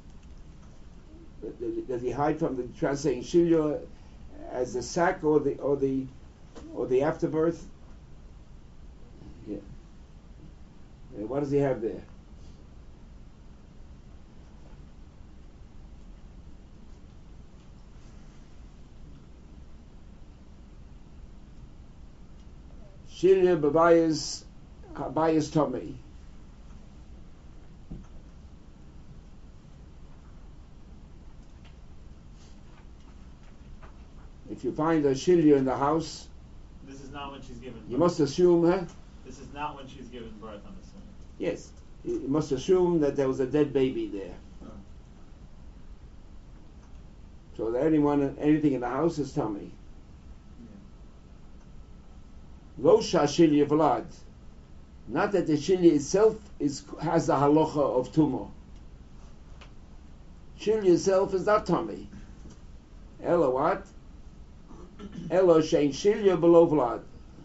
does he hide from the translating Shilya as the sack or the or the or the afterbirth? Yeah. And what does he have there? Shilya b'bayis habayis tomei. If you find a shilya in the house, this is not when she's given birth. You must assume, huh? This is not when she's given birth, I'm assuming. Yes. You must assume that there was a dead baby there. Oh. So that anyone, anything in the house is tummy. Lo shashilya vlad. Not that the shilya itself is has the halacha of tumo. Shilya itself is not tummy. Ella what? Elo shein shilya below vlad.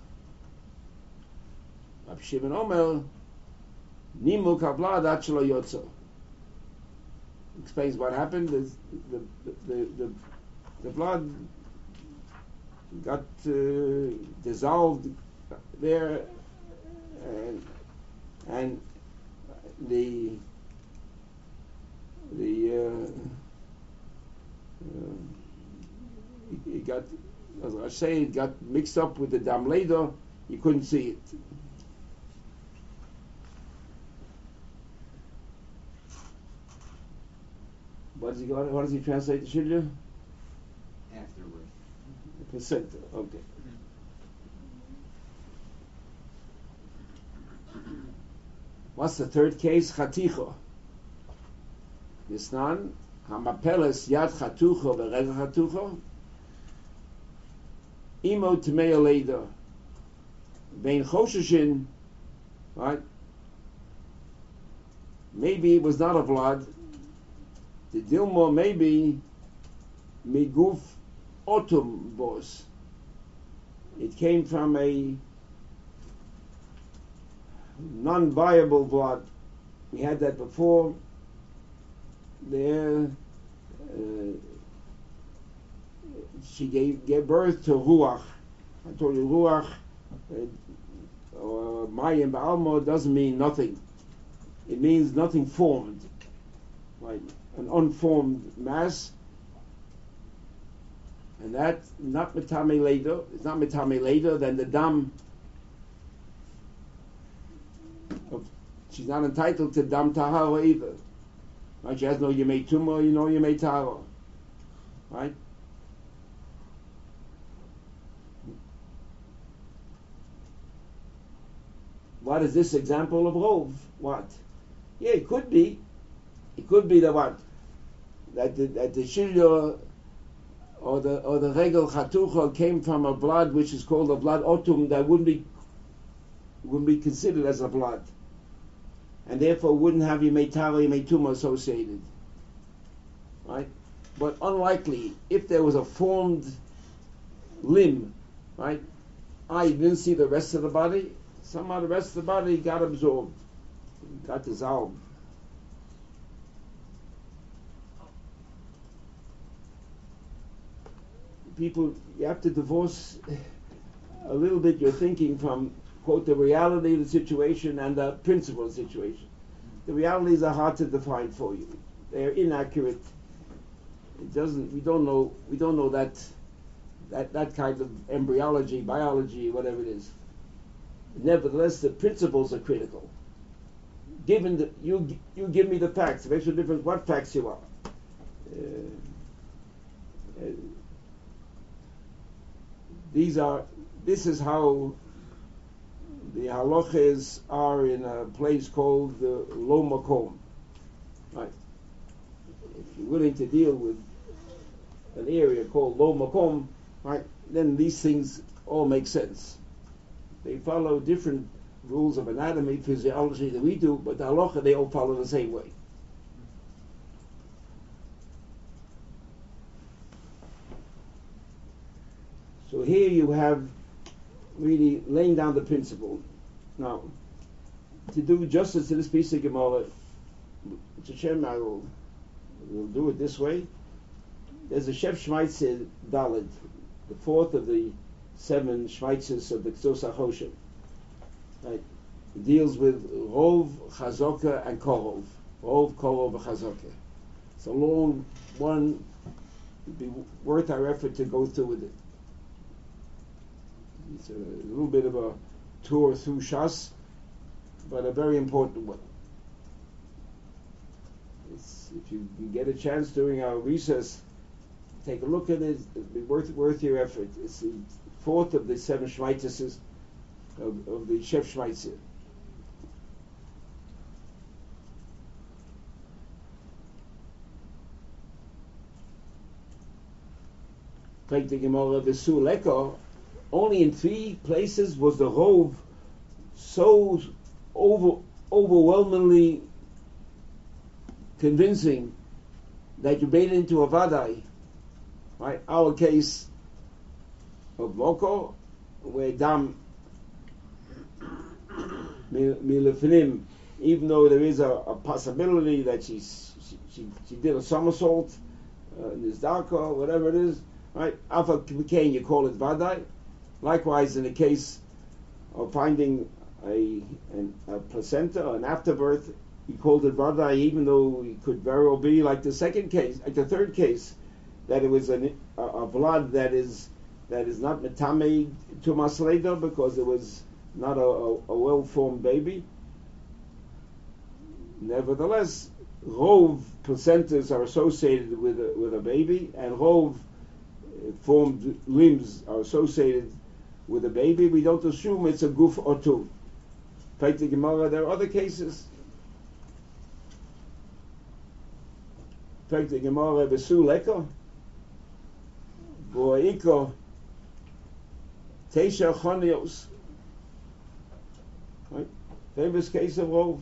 Rab Shimon Omer nimuk havlad achlo yotzo. Explains what happened. The the the the, the blood got uh, dissolved there, and and the the uh, uh, it got, as I say, it got mixed up with the dam later. You couldn't see it. What does he got? What does he translate the shilya? Afterward. Percent. Okay. What's the third case? Chaticha. Nisnan hamapeles yad chatucha v'rega chatucha. Imo tmei leida. Vein chosheshin. Right. Maybe it was not a vlad. The dilmo maybe miguf otum bos. It came from a non-viable blood. We had that before. There, uh, she gave, gave birth to ruach. I told you ruach, uh, or Mayim Ba'alma doesn't mean nothing. It means nothing formed, right? An unformed mass, and that not mitame later. It's not mitame later than the dam. Of, she's not entitled to dam tahara either. Right? She has no yemei tumah, you know yemei tahara, right? What is this example of rov? What? Yeah, it could be. It could be that what? That the, that the shilya or the or the regel chatucha came from a blood which is called a blood otum that wouldn't be wouldn't be considered as a blood, and therefore wouldn't have yemei tara yemei tumah associated, right? But unlikely if there was a formed limb, right? I didn't see the rest of the body. Somehow the rest of the body got absorbed, got dissolved. People, you have to divorce a little bit your thinking from, quote, the reality of the situation and the principle of the situation. The realities are hard to define for you. They're inaccurate. It doesn't, we don't know, we don't know that, that, that kind of embryology, biology, whatever it is. Nevertheless, the principles are critical. Given that you, you give me the facts, it makes no difference what facts you are. Uh, uh, These are. This is how the halachas are in a place called the Lo Makom. Right. If you're willing to deal with an area called Lo Makom, right, then these things all make sense. They follow different rules of anatomy, physiology that we do, but the halacha they all follow the same way. So here you have really laying down the principle. Now, to do justice to this piece of Gemara, which Hashem, I will, will do it this way. There's a Shef Shmaitzer Daled, the fourth of the seven Shmaitzers of the Ksos HaChoshen. Right? It deals with Rov, Chazoka, and Korov. Rov, Korov, and Chazoka. It's a long one. It'd be worth our effort to go through with it. It's a, a little bit of a tour through Shas, but a very important one. It's, if you can get a chance during our recess, take a look at it. It'll be worth worth your effort. It's the fourth of the seven Shmaitzes of, of the Shef Shmaitzer. Take the Gemara V'su Leko. Only in three places was the Rov so over, overwhelmingly convincing that you made it into a Vadai. Right? Our case of Loko, where Dam Milefnim, even though there is a, a possibility that she, she, she, she did a somersault, uh, in this Darko, whatever it is, right? Alpha Kane, you call it Vadai. Likewise, in the case of finding a, an, a placenta, an afterbirth, he called it Vadai, even though it could very well be like the second case, like the third case, that it was an, a, a blood that is that is not metame to masleda because it was not a, a, a well-formed baby. Nevertheless, rov placentas are associated with a, with a baby, and rov formed limbs are associated with a baby. We don't assume it's a guf or two. Take the Gemara, there are other cases. Take the Gemara, V'su Leko, Bo'iko, Teisha Chonios. Right? Famous case of Rov.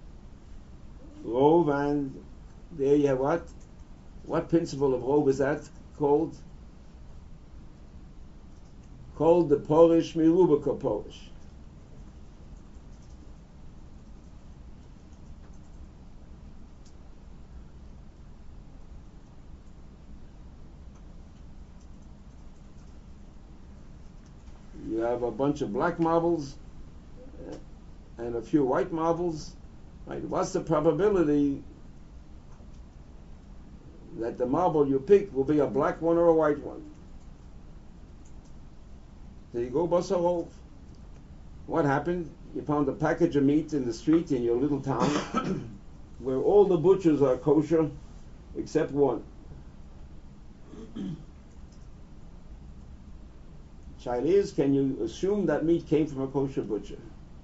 Rov, and there you have what? What principle of Rov is that called? Called the Polish Mirubaka Polish. You have a bunch of black marbles, and a few white marbles, right? What's the probability that the marble you pick will be a black one or a white one? There you go, basar rov. What happened? You found a package of meat in the street in your little town where all the butchers are kosher except one. Child is, can you assume that meat came from a kosher butcher?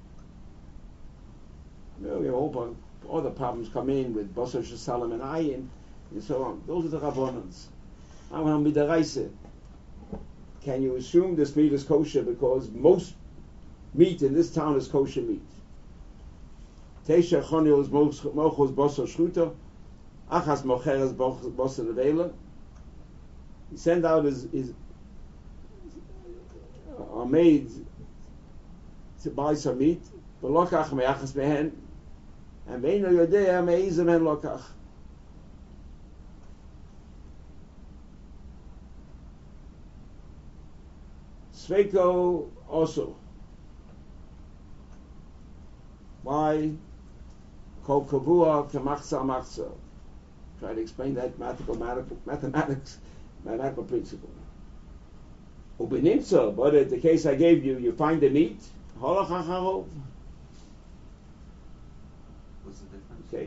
Well, you hope all the problems come in with basar shesalam and ayin and so on. Those are the rabbanans. Now, midaraisa. Can you assume this meat is kosher because most meat in this town is kosher meat? Teisha chonil is mochos basar shchuta, achas mocheres basar nevela. He sent out his, his a maid to buy some meat, v'lokach me'achas mehen, and ve'ino yodea me'izem hen lokach. Sveiko also. Why? Kol kavua k'machza machza. Try to explain that mathematical mathematics mathematical principle. Ubenimtza, but in the case I gave you, you find the meat. Holach hacharov. What's the difference? Okay.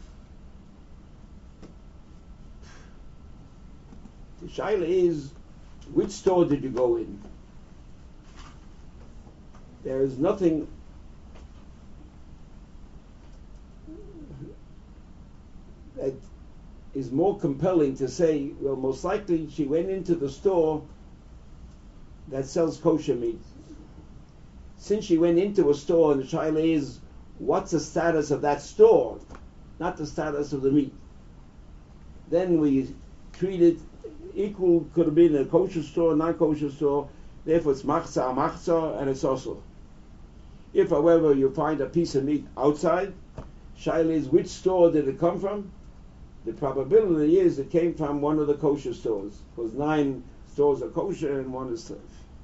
The shaila is, which store did you go in? There is nothing that is more compelling to say, well, most likely she went into the store that sells kosher meat. Since she went into a store, and the shaila is, what's the status of that store, not the status of the meat? Then we treat it equal, could have been a kosher store, non-kosher store, therefore it's machza, machza, and it's also. If, however, you find a piece of meat outside, shaila is, which store did it come from? The probability is it came from one of the kosher stores, because nine stores are kosher and one is turf.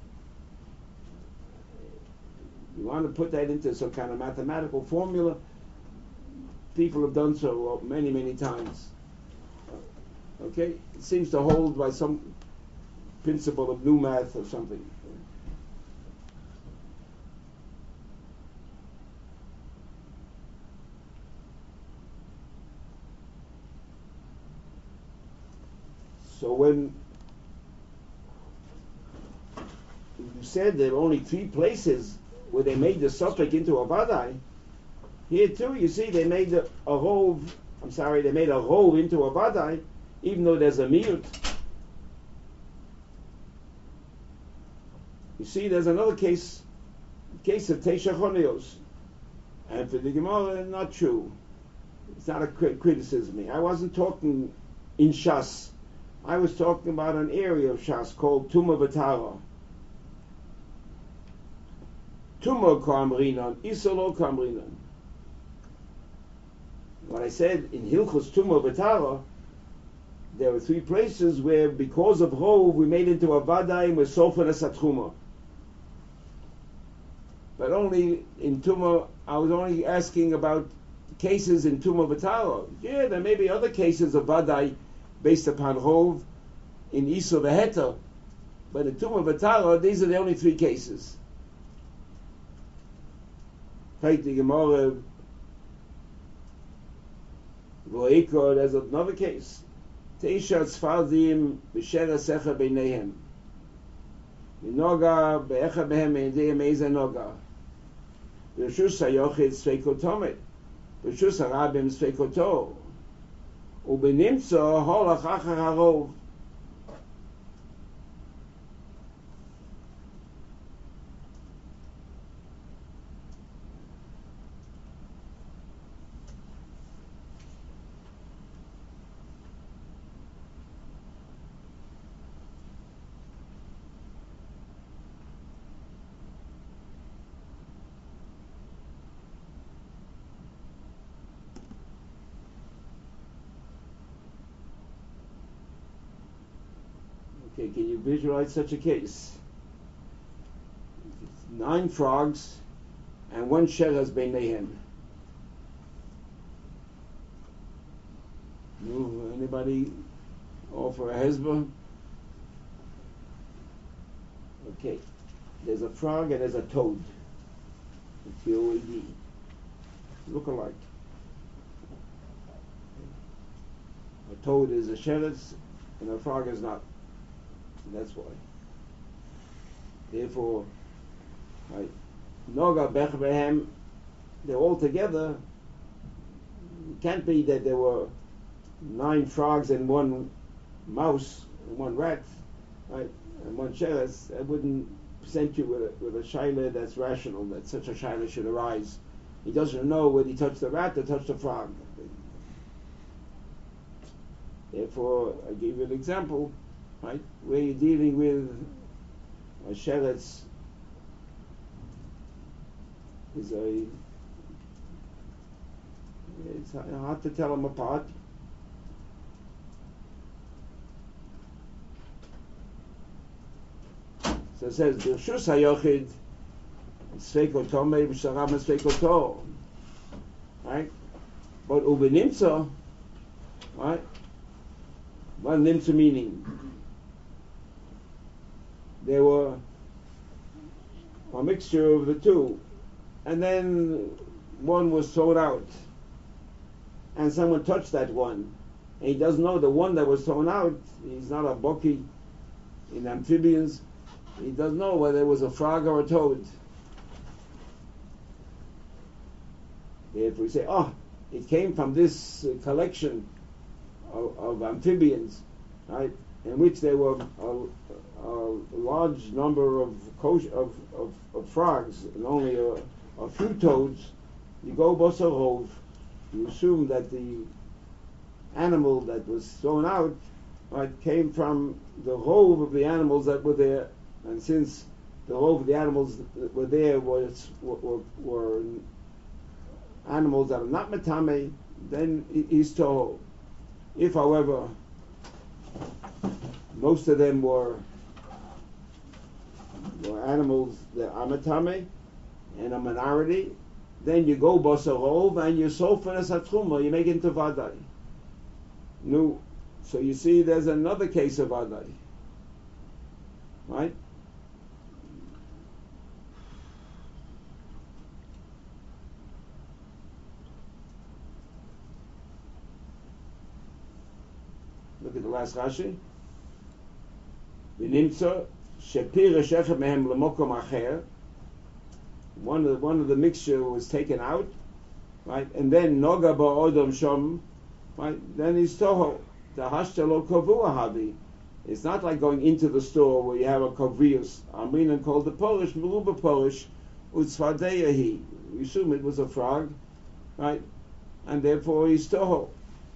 You want to put that into some kind of mathematical formula? People have done so many, many times. Okay? It seems to hold by some principle of new math or something. So when you said there are only three places where they made the suffix into a vadai, here too you see they made a, a rov, I'm sorry, they made a rov into a vadai, even though there's a miut. You see there's another case, case of Teisha Chonios, and for the Gemara, not true. It's not a criticism. I wasn't talking in Shas. I was talking about an area of Shas called Tuma B'Tara. Tuma Kamrinan, Isolo Kamrinan. What I said in Hilchos Tuma B'Tara, there were three places where, because of Rov, we made into a Vadai and we're Sofen as Truma. But only in Tuma, I was only asking about cases in Tuma B'Tara. Yeah, there may be other cases of Vadai based upon Rov in Isur V'Heter, but in Tuma B'Tara, these are the only three cases. Take the Gemara, V'Oikor, there's another case. Teisha Tzfardim B'Shera Secha B'Neihem. V'Noga B'Echa B'Hem Eindeyem Eiza Noga. V'Reshus HaYochid Sveiko Tomet. V'Reshus HaRabim Sveiko To. Ubenimtza holach achar harov. Okay, can you visualize such a case? Nine frogs and one sheretz beinehem. No, anybody offer a hezbollah? Okay, there's a frog and there's a toad. T O A D. Look alike. A toad is a sheretz and a frog is not. That's why. Therefore, right, Noga Bech Behem, they're all together. It can't be that there were nine frogs and one mouse and one rat, right, and one sheretz. That wouldn't present you with a, with a shaila that's rational, that such a shaila should arise. He doesn't know whether he touched the rat or touched the frog. Therefore, I give you an example, right, where you're dealing with a sheretz is a, it's hard to tell them apart. So it says, Birshus HaYochid, Sveiko Tomei, B'Sharam Sveiko To. Right? But Ubenimtza, right? What Nimtza meaning? There were a mixture of the two. And then one was thrown out. And someone touched that one. And he doesn't know the one that was thrown out, he's not a boki in amphibians. He doesn't know whether it was a frog or a toad. If we say, oh, it came from this uh, collection of, of amphibians, right, in which there were a, a large number of, kosher, of, of, of frogs and only a, a few toads, you go bosarov, you assume that the animal that was thrown out, right, came from the rove of the animals that were there. And since the rove of the animals that were there was, were, were animals that are not metame, then he's toho. If, however, most of them were, were animals that are metame and a minority, then you go bosarov and you sofen as hatruma, you make it into vadai. No, so you see, there's another case of vadai, right? Look at the last Rashi. V'nimtza shepir shechem mehem lemokom acher. One of the, one of the mixture was taken out, right? And then noga ba'odom shom, right? Then he's toho. The hashtalo kavua habi. It's not like going into the store where you have a kavrius. Amrinan called the Polish, meruba Polish, utzvadeyahi. We assume it was a frog, right? And therefore he's toho.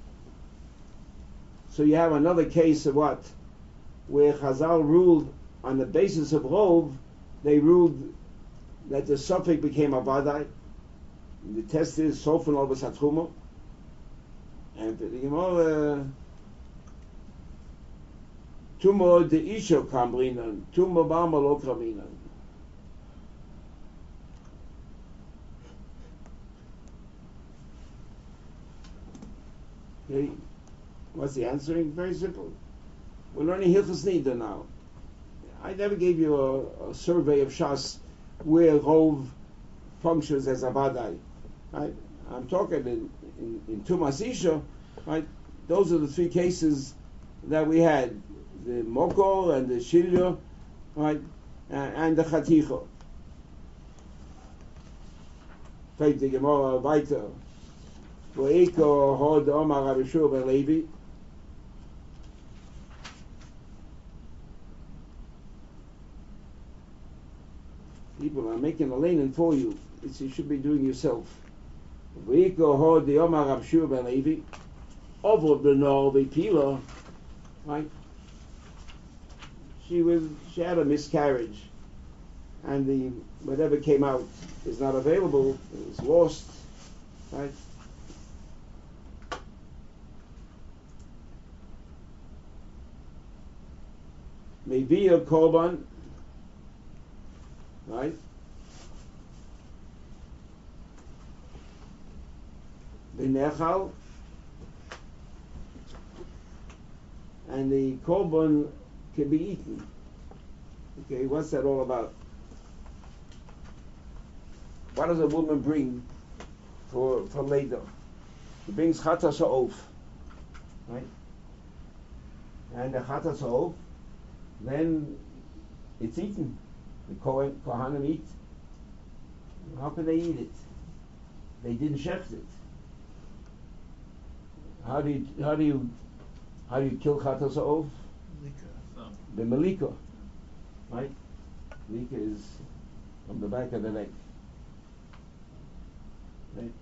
So you have another case of what? Where Chazal ruled on the basis of Rov, they ruled that the suffix became a vadai. The test is sofen over satchuma. And the Gemara, tumo de isho kamrinan, tumo bama lo kamrinan. Okay. What's the answering? Very simple. We're learning Hilchos Nida now. I never gave you a, a survey of Shas where Rov functions as a vadai. Right? I'm talking in, in, in Tumas Isha, right? Those are the three cases that we had. The Moko and the Shilyo, right? And, and the Chaticho. Take the Gemara weiter. Vo'eko hod Omar Rabbi Shua ben Levi. People are making a lane for you. It's, you should be doing yourself. V'iko hod the Omar Rav Shua ben Levi, over the Nor Pila, right? She was she had a miscarriage, and the whatever came out is not available. It was lost, right? Maybe a korban. Right? b'nechal, and the korban can be eaten. Okay, what's that all about? What does a woman bring for for later? She brings chatas ha'of, right? And the chatas ha'of, then it's eaten. The Kohen, Kohanim eat. How can they eat it? They didn't shecht it. How do you how do you how do you kill chatas ha'of? Thumb. The malika, right? Malika is from the back of the neck. Right?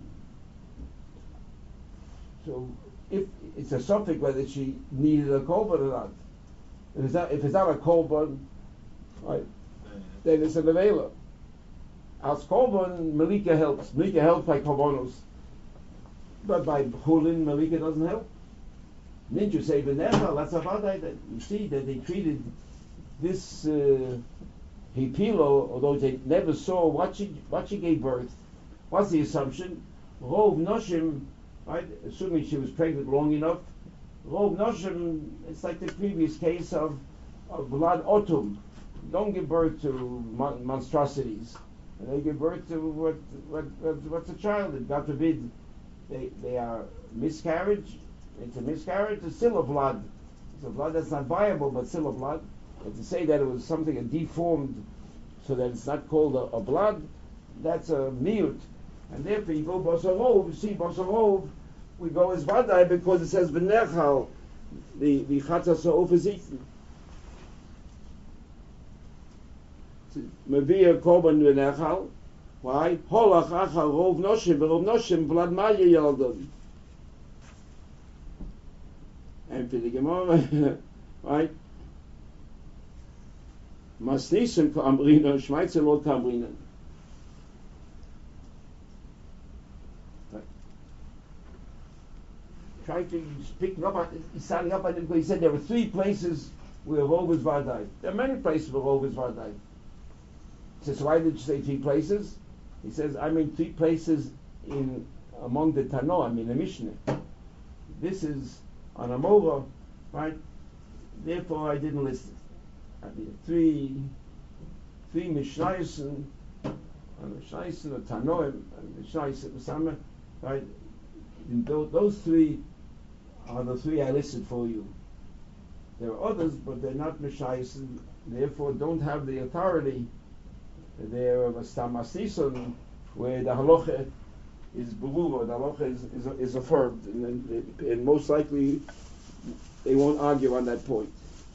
So if it's a suffix whether she needed a korban or not. If it's not, if it's not a korban, right, then it's an avela. As korban, malika helps. Malika helps by korbanos, but by chulin, malika doesn't help. Didn't you say v'nechal? That's about that. You see that they treated this uh, hipilo, although they never saw what she what she gave birth. What's the assumption? Rov noshim, right? Assuming she was pregnant long enough. Rov noshim, it's like the previous case of, of blood otum. Don't give birth to mon- monstrosities. And they give birth to what, what, what what's a child? And God forbid, they they are miscarriage. It's a miscarriage. It's still a blood. It's a blood that's not viable, but still a blood. And to say that it was something a deformed, so that it's not called a, a blood, that's a miut. And therefore you go basarov. You see basarov, we go as vadai because it says v'nechal, the the chatzas ha'of is eaten. Mevia korban v'nechal. Why? Holach achar rov noshim, v'rov noshim blood maya yaldon. And for the Gemara, right? Masnisim kambrina, Schmeitzer lo kambrina. Trying to pick up on, he's standing up on him because he said there were three places where Rov was Vardai. There are many places where Rov was Vardai. He says, so why did you say three places? He says, I mean three places in among the Tano, I mean the Mishnah. This is on a Mova, right? Therefore I didn't list it. I mean three three Mishnayos and Mishnayos and Tanoim and Mishnayos and Summer, right? And those, those three are the three I listed for you. There are others, but they're not Mishnayos, and therefore don't have the authority there of a Stam Asison, where the halacha is berura, the halacha is, is, is affirmed, and, and most likely they won't argue on that point.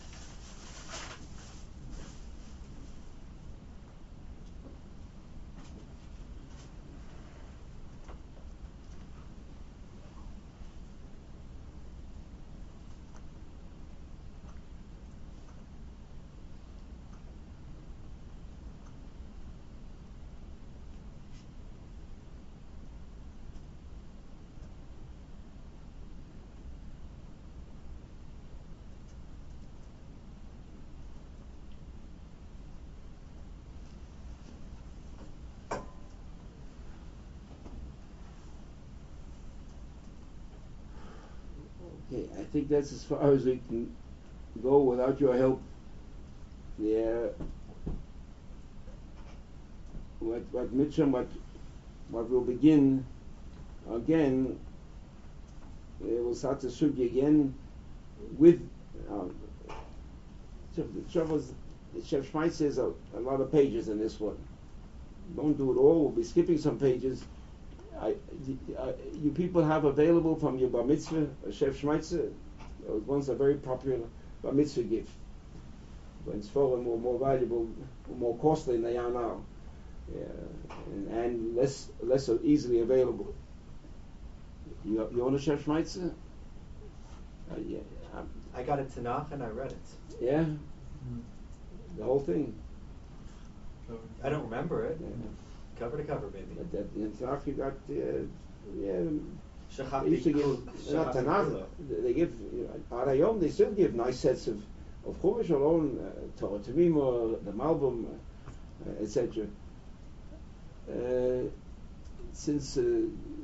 Okay, I think that's as far as we can go without your help. Yeah. What what Mitchum, what what will begin again, we will start to sugi again with um, the trouble is Chef Schmeitz says a, a lot of pages in this one. Don't do it all, we'll be skipping some pages. I, I, you people have available from your bar mitzvah, Chef Schmeitzer, was once a very popular bar mitzvah gift. When Sforim were more valuable, more costly than they are now, yeah, and, and less less easily available. You you own a Chef Schmeitzer? Uh, yeah, um, I got a Tanakh and I read it. yeah, Mm-hmm. the whole thing. I don't remember it. Yeah. Cover to cover, baby. But that in Tanakh you got uh, yeah. Shachach They used to give Bikul- not Shachach Tanakh. Bikula. They give Arayom. They still give nice sets of of Chumash alone, uh, Torah Tamima, the Malbim, uh, et cetera. Uh, since uh,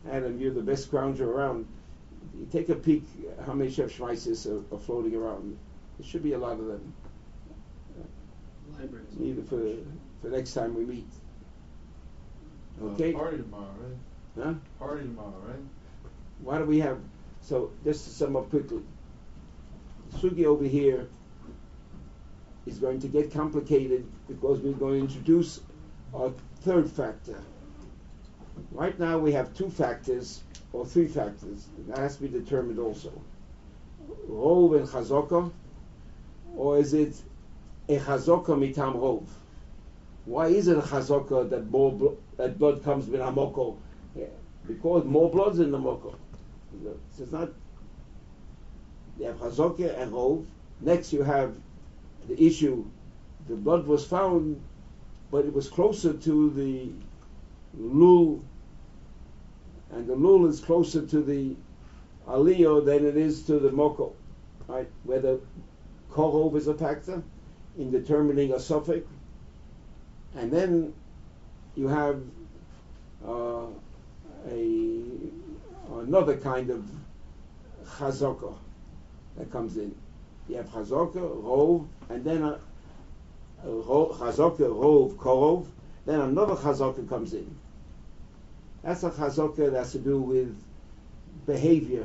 Adam, you're the best scrounger around. You take a peek how many Chef Schmeises are, are floating around. There should be a lot of them. Libraries. Either for for next time we meet. Okay. Uh, party tomorrow, right? Huh? Party tomorrow, right? Why do we have? So just to sum up quickly, Sugi over here is going to get complicated because we're going to introduce a third factor. Right now we have two factors or three factors. That has to be determined also. Rov and Chazaka, or is it a Chazaka mitam Rov? Why is it a Chazaka that more blo- that blood comes with Hamoko? Yeah, because more blood's in the Moko. So it's not. You have Chazaka and Rov. Next you have the issue. The blood was found, but it was closer to the lul, and the lul is closer to the aliyah than it is to the moko, right? Whether korov is a factor in determining a suffix, and then you have uh, a another kind of chazaka that comes in. You have chazaka, rov, and then a, a ro, chazaka, rov, korov. Then another chazaka comes in. That's a chazaka that has to do with behavior.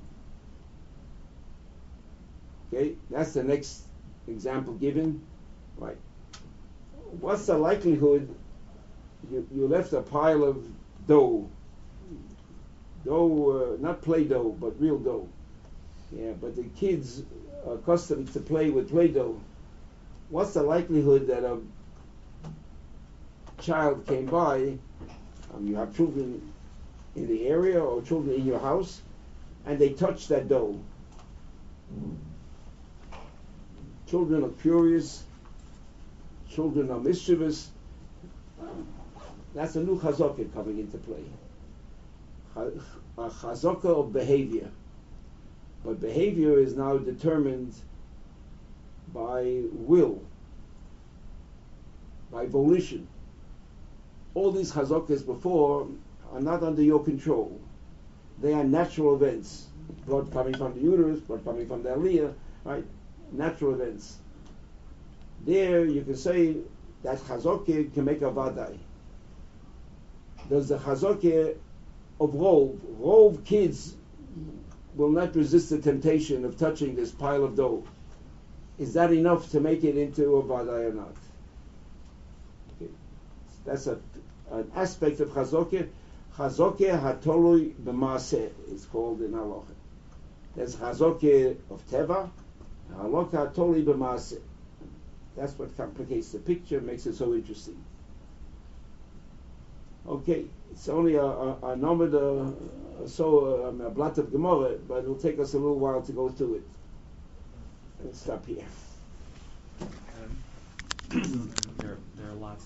Okay, that's the next example given. Right. What's the likelihood you, you left a pile of dough? Dough, uh, not Play-Doh, but real dough. Yeah, but the kids are accustomed to play with Play-Doh. What's the likelihood that a child came by, um, you have children in the area or children in your house, and they touch that dough? Children are curious, children are mischievous. That's a new chazaka coming into play. A chazaka of behavior. But behavior is now determined by will, by volition. All these chazakas before are not under your control. They are natural events. Blood coming from the uterus, blood coming from the aliyah, right? Natural events. There you can say that chazaka can make a vadai. There's the chazaka of rov. Rov kids will not resist the temptation of touching this pile of dough. Is that enough to make it into a vadai or not? Okay. That's a, an aspect of chazaka. Chazaka hatolui b'maaseh is called in halacha. There's chazaka of teva, halacha hatolui b'maaseh. That's what complicates the picture, makes it so interesting. Okay, it's only a, a, a number, uh, so um, a blat of Gemara, but it'll take us a little while to go through it. Let's stop here. Um,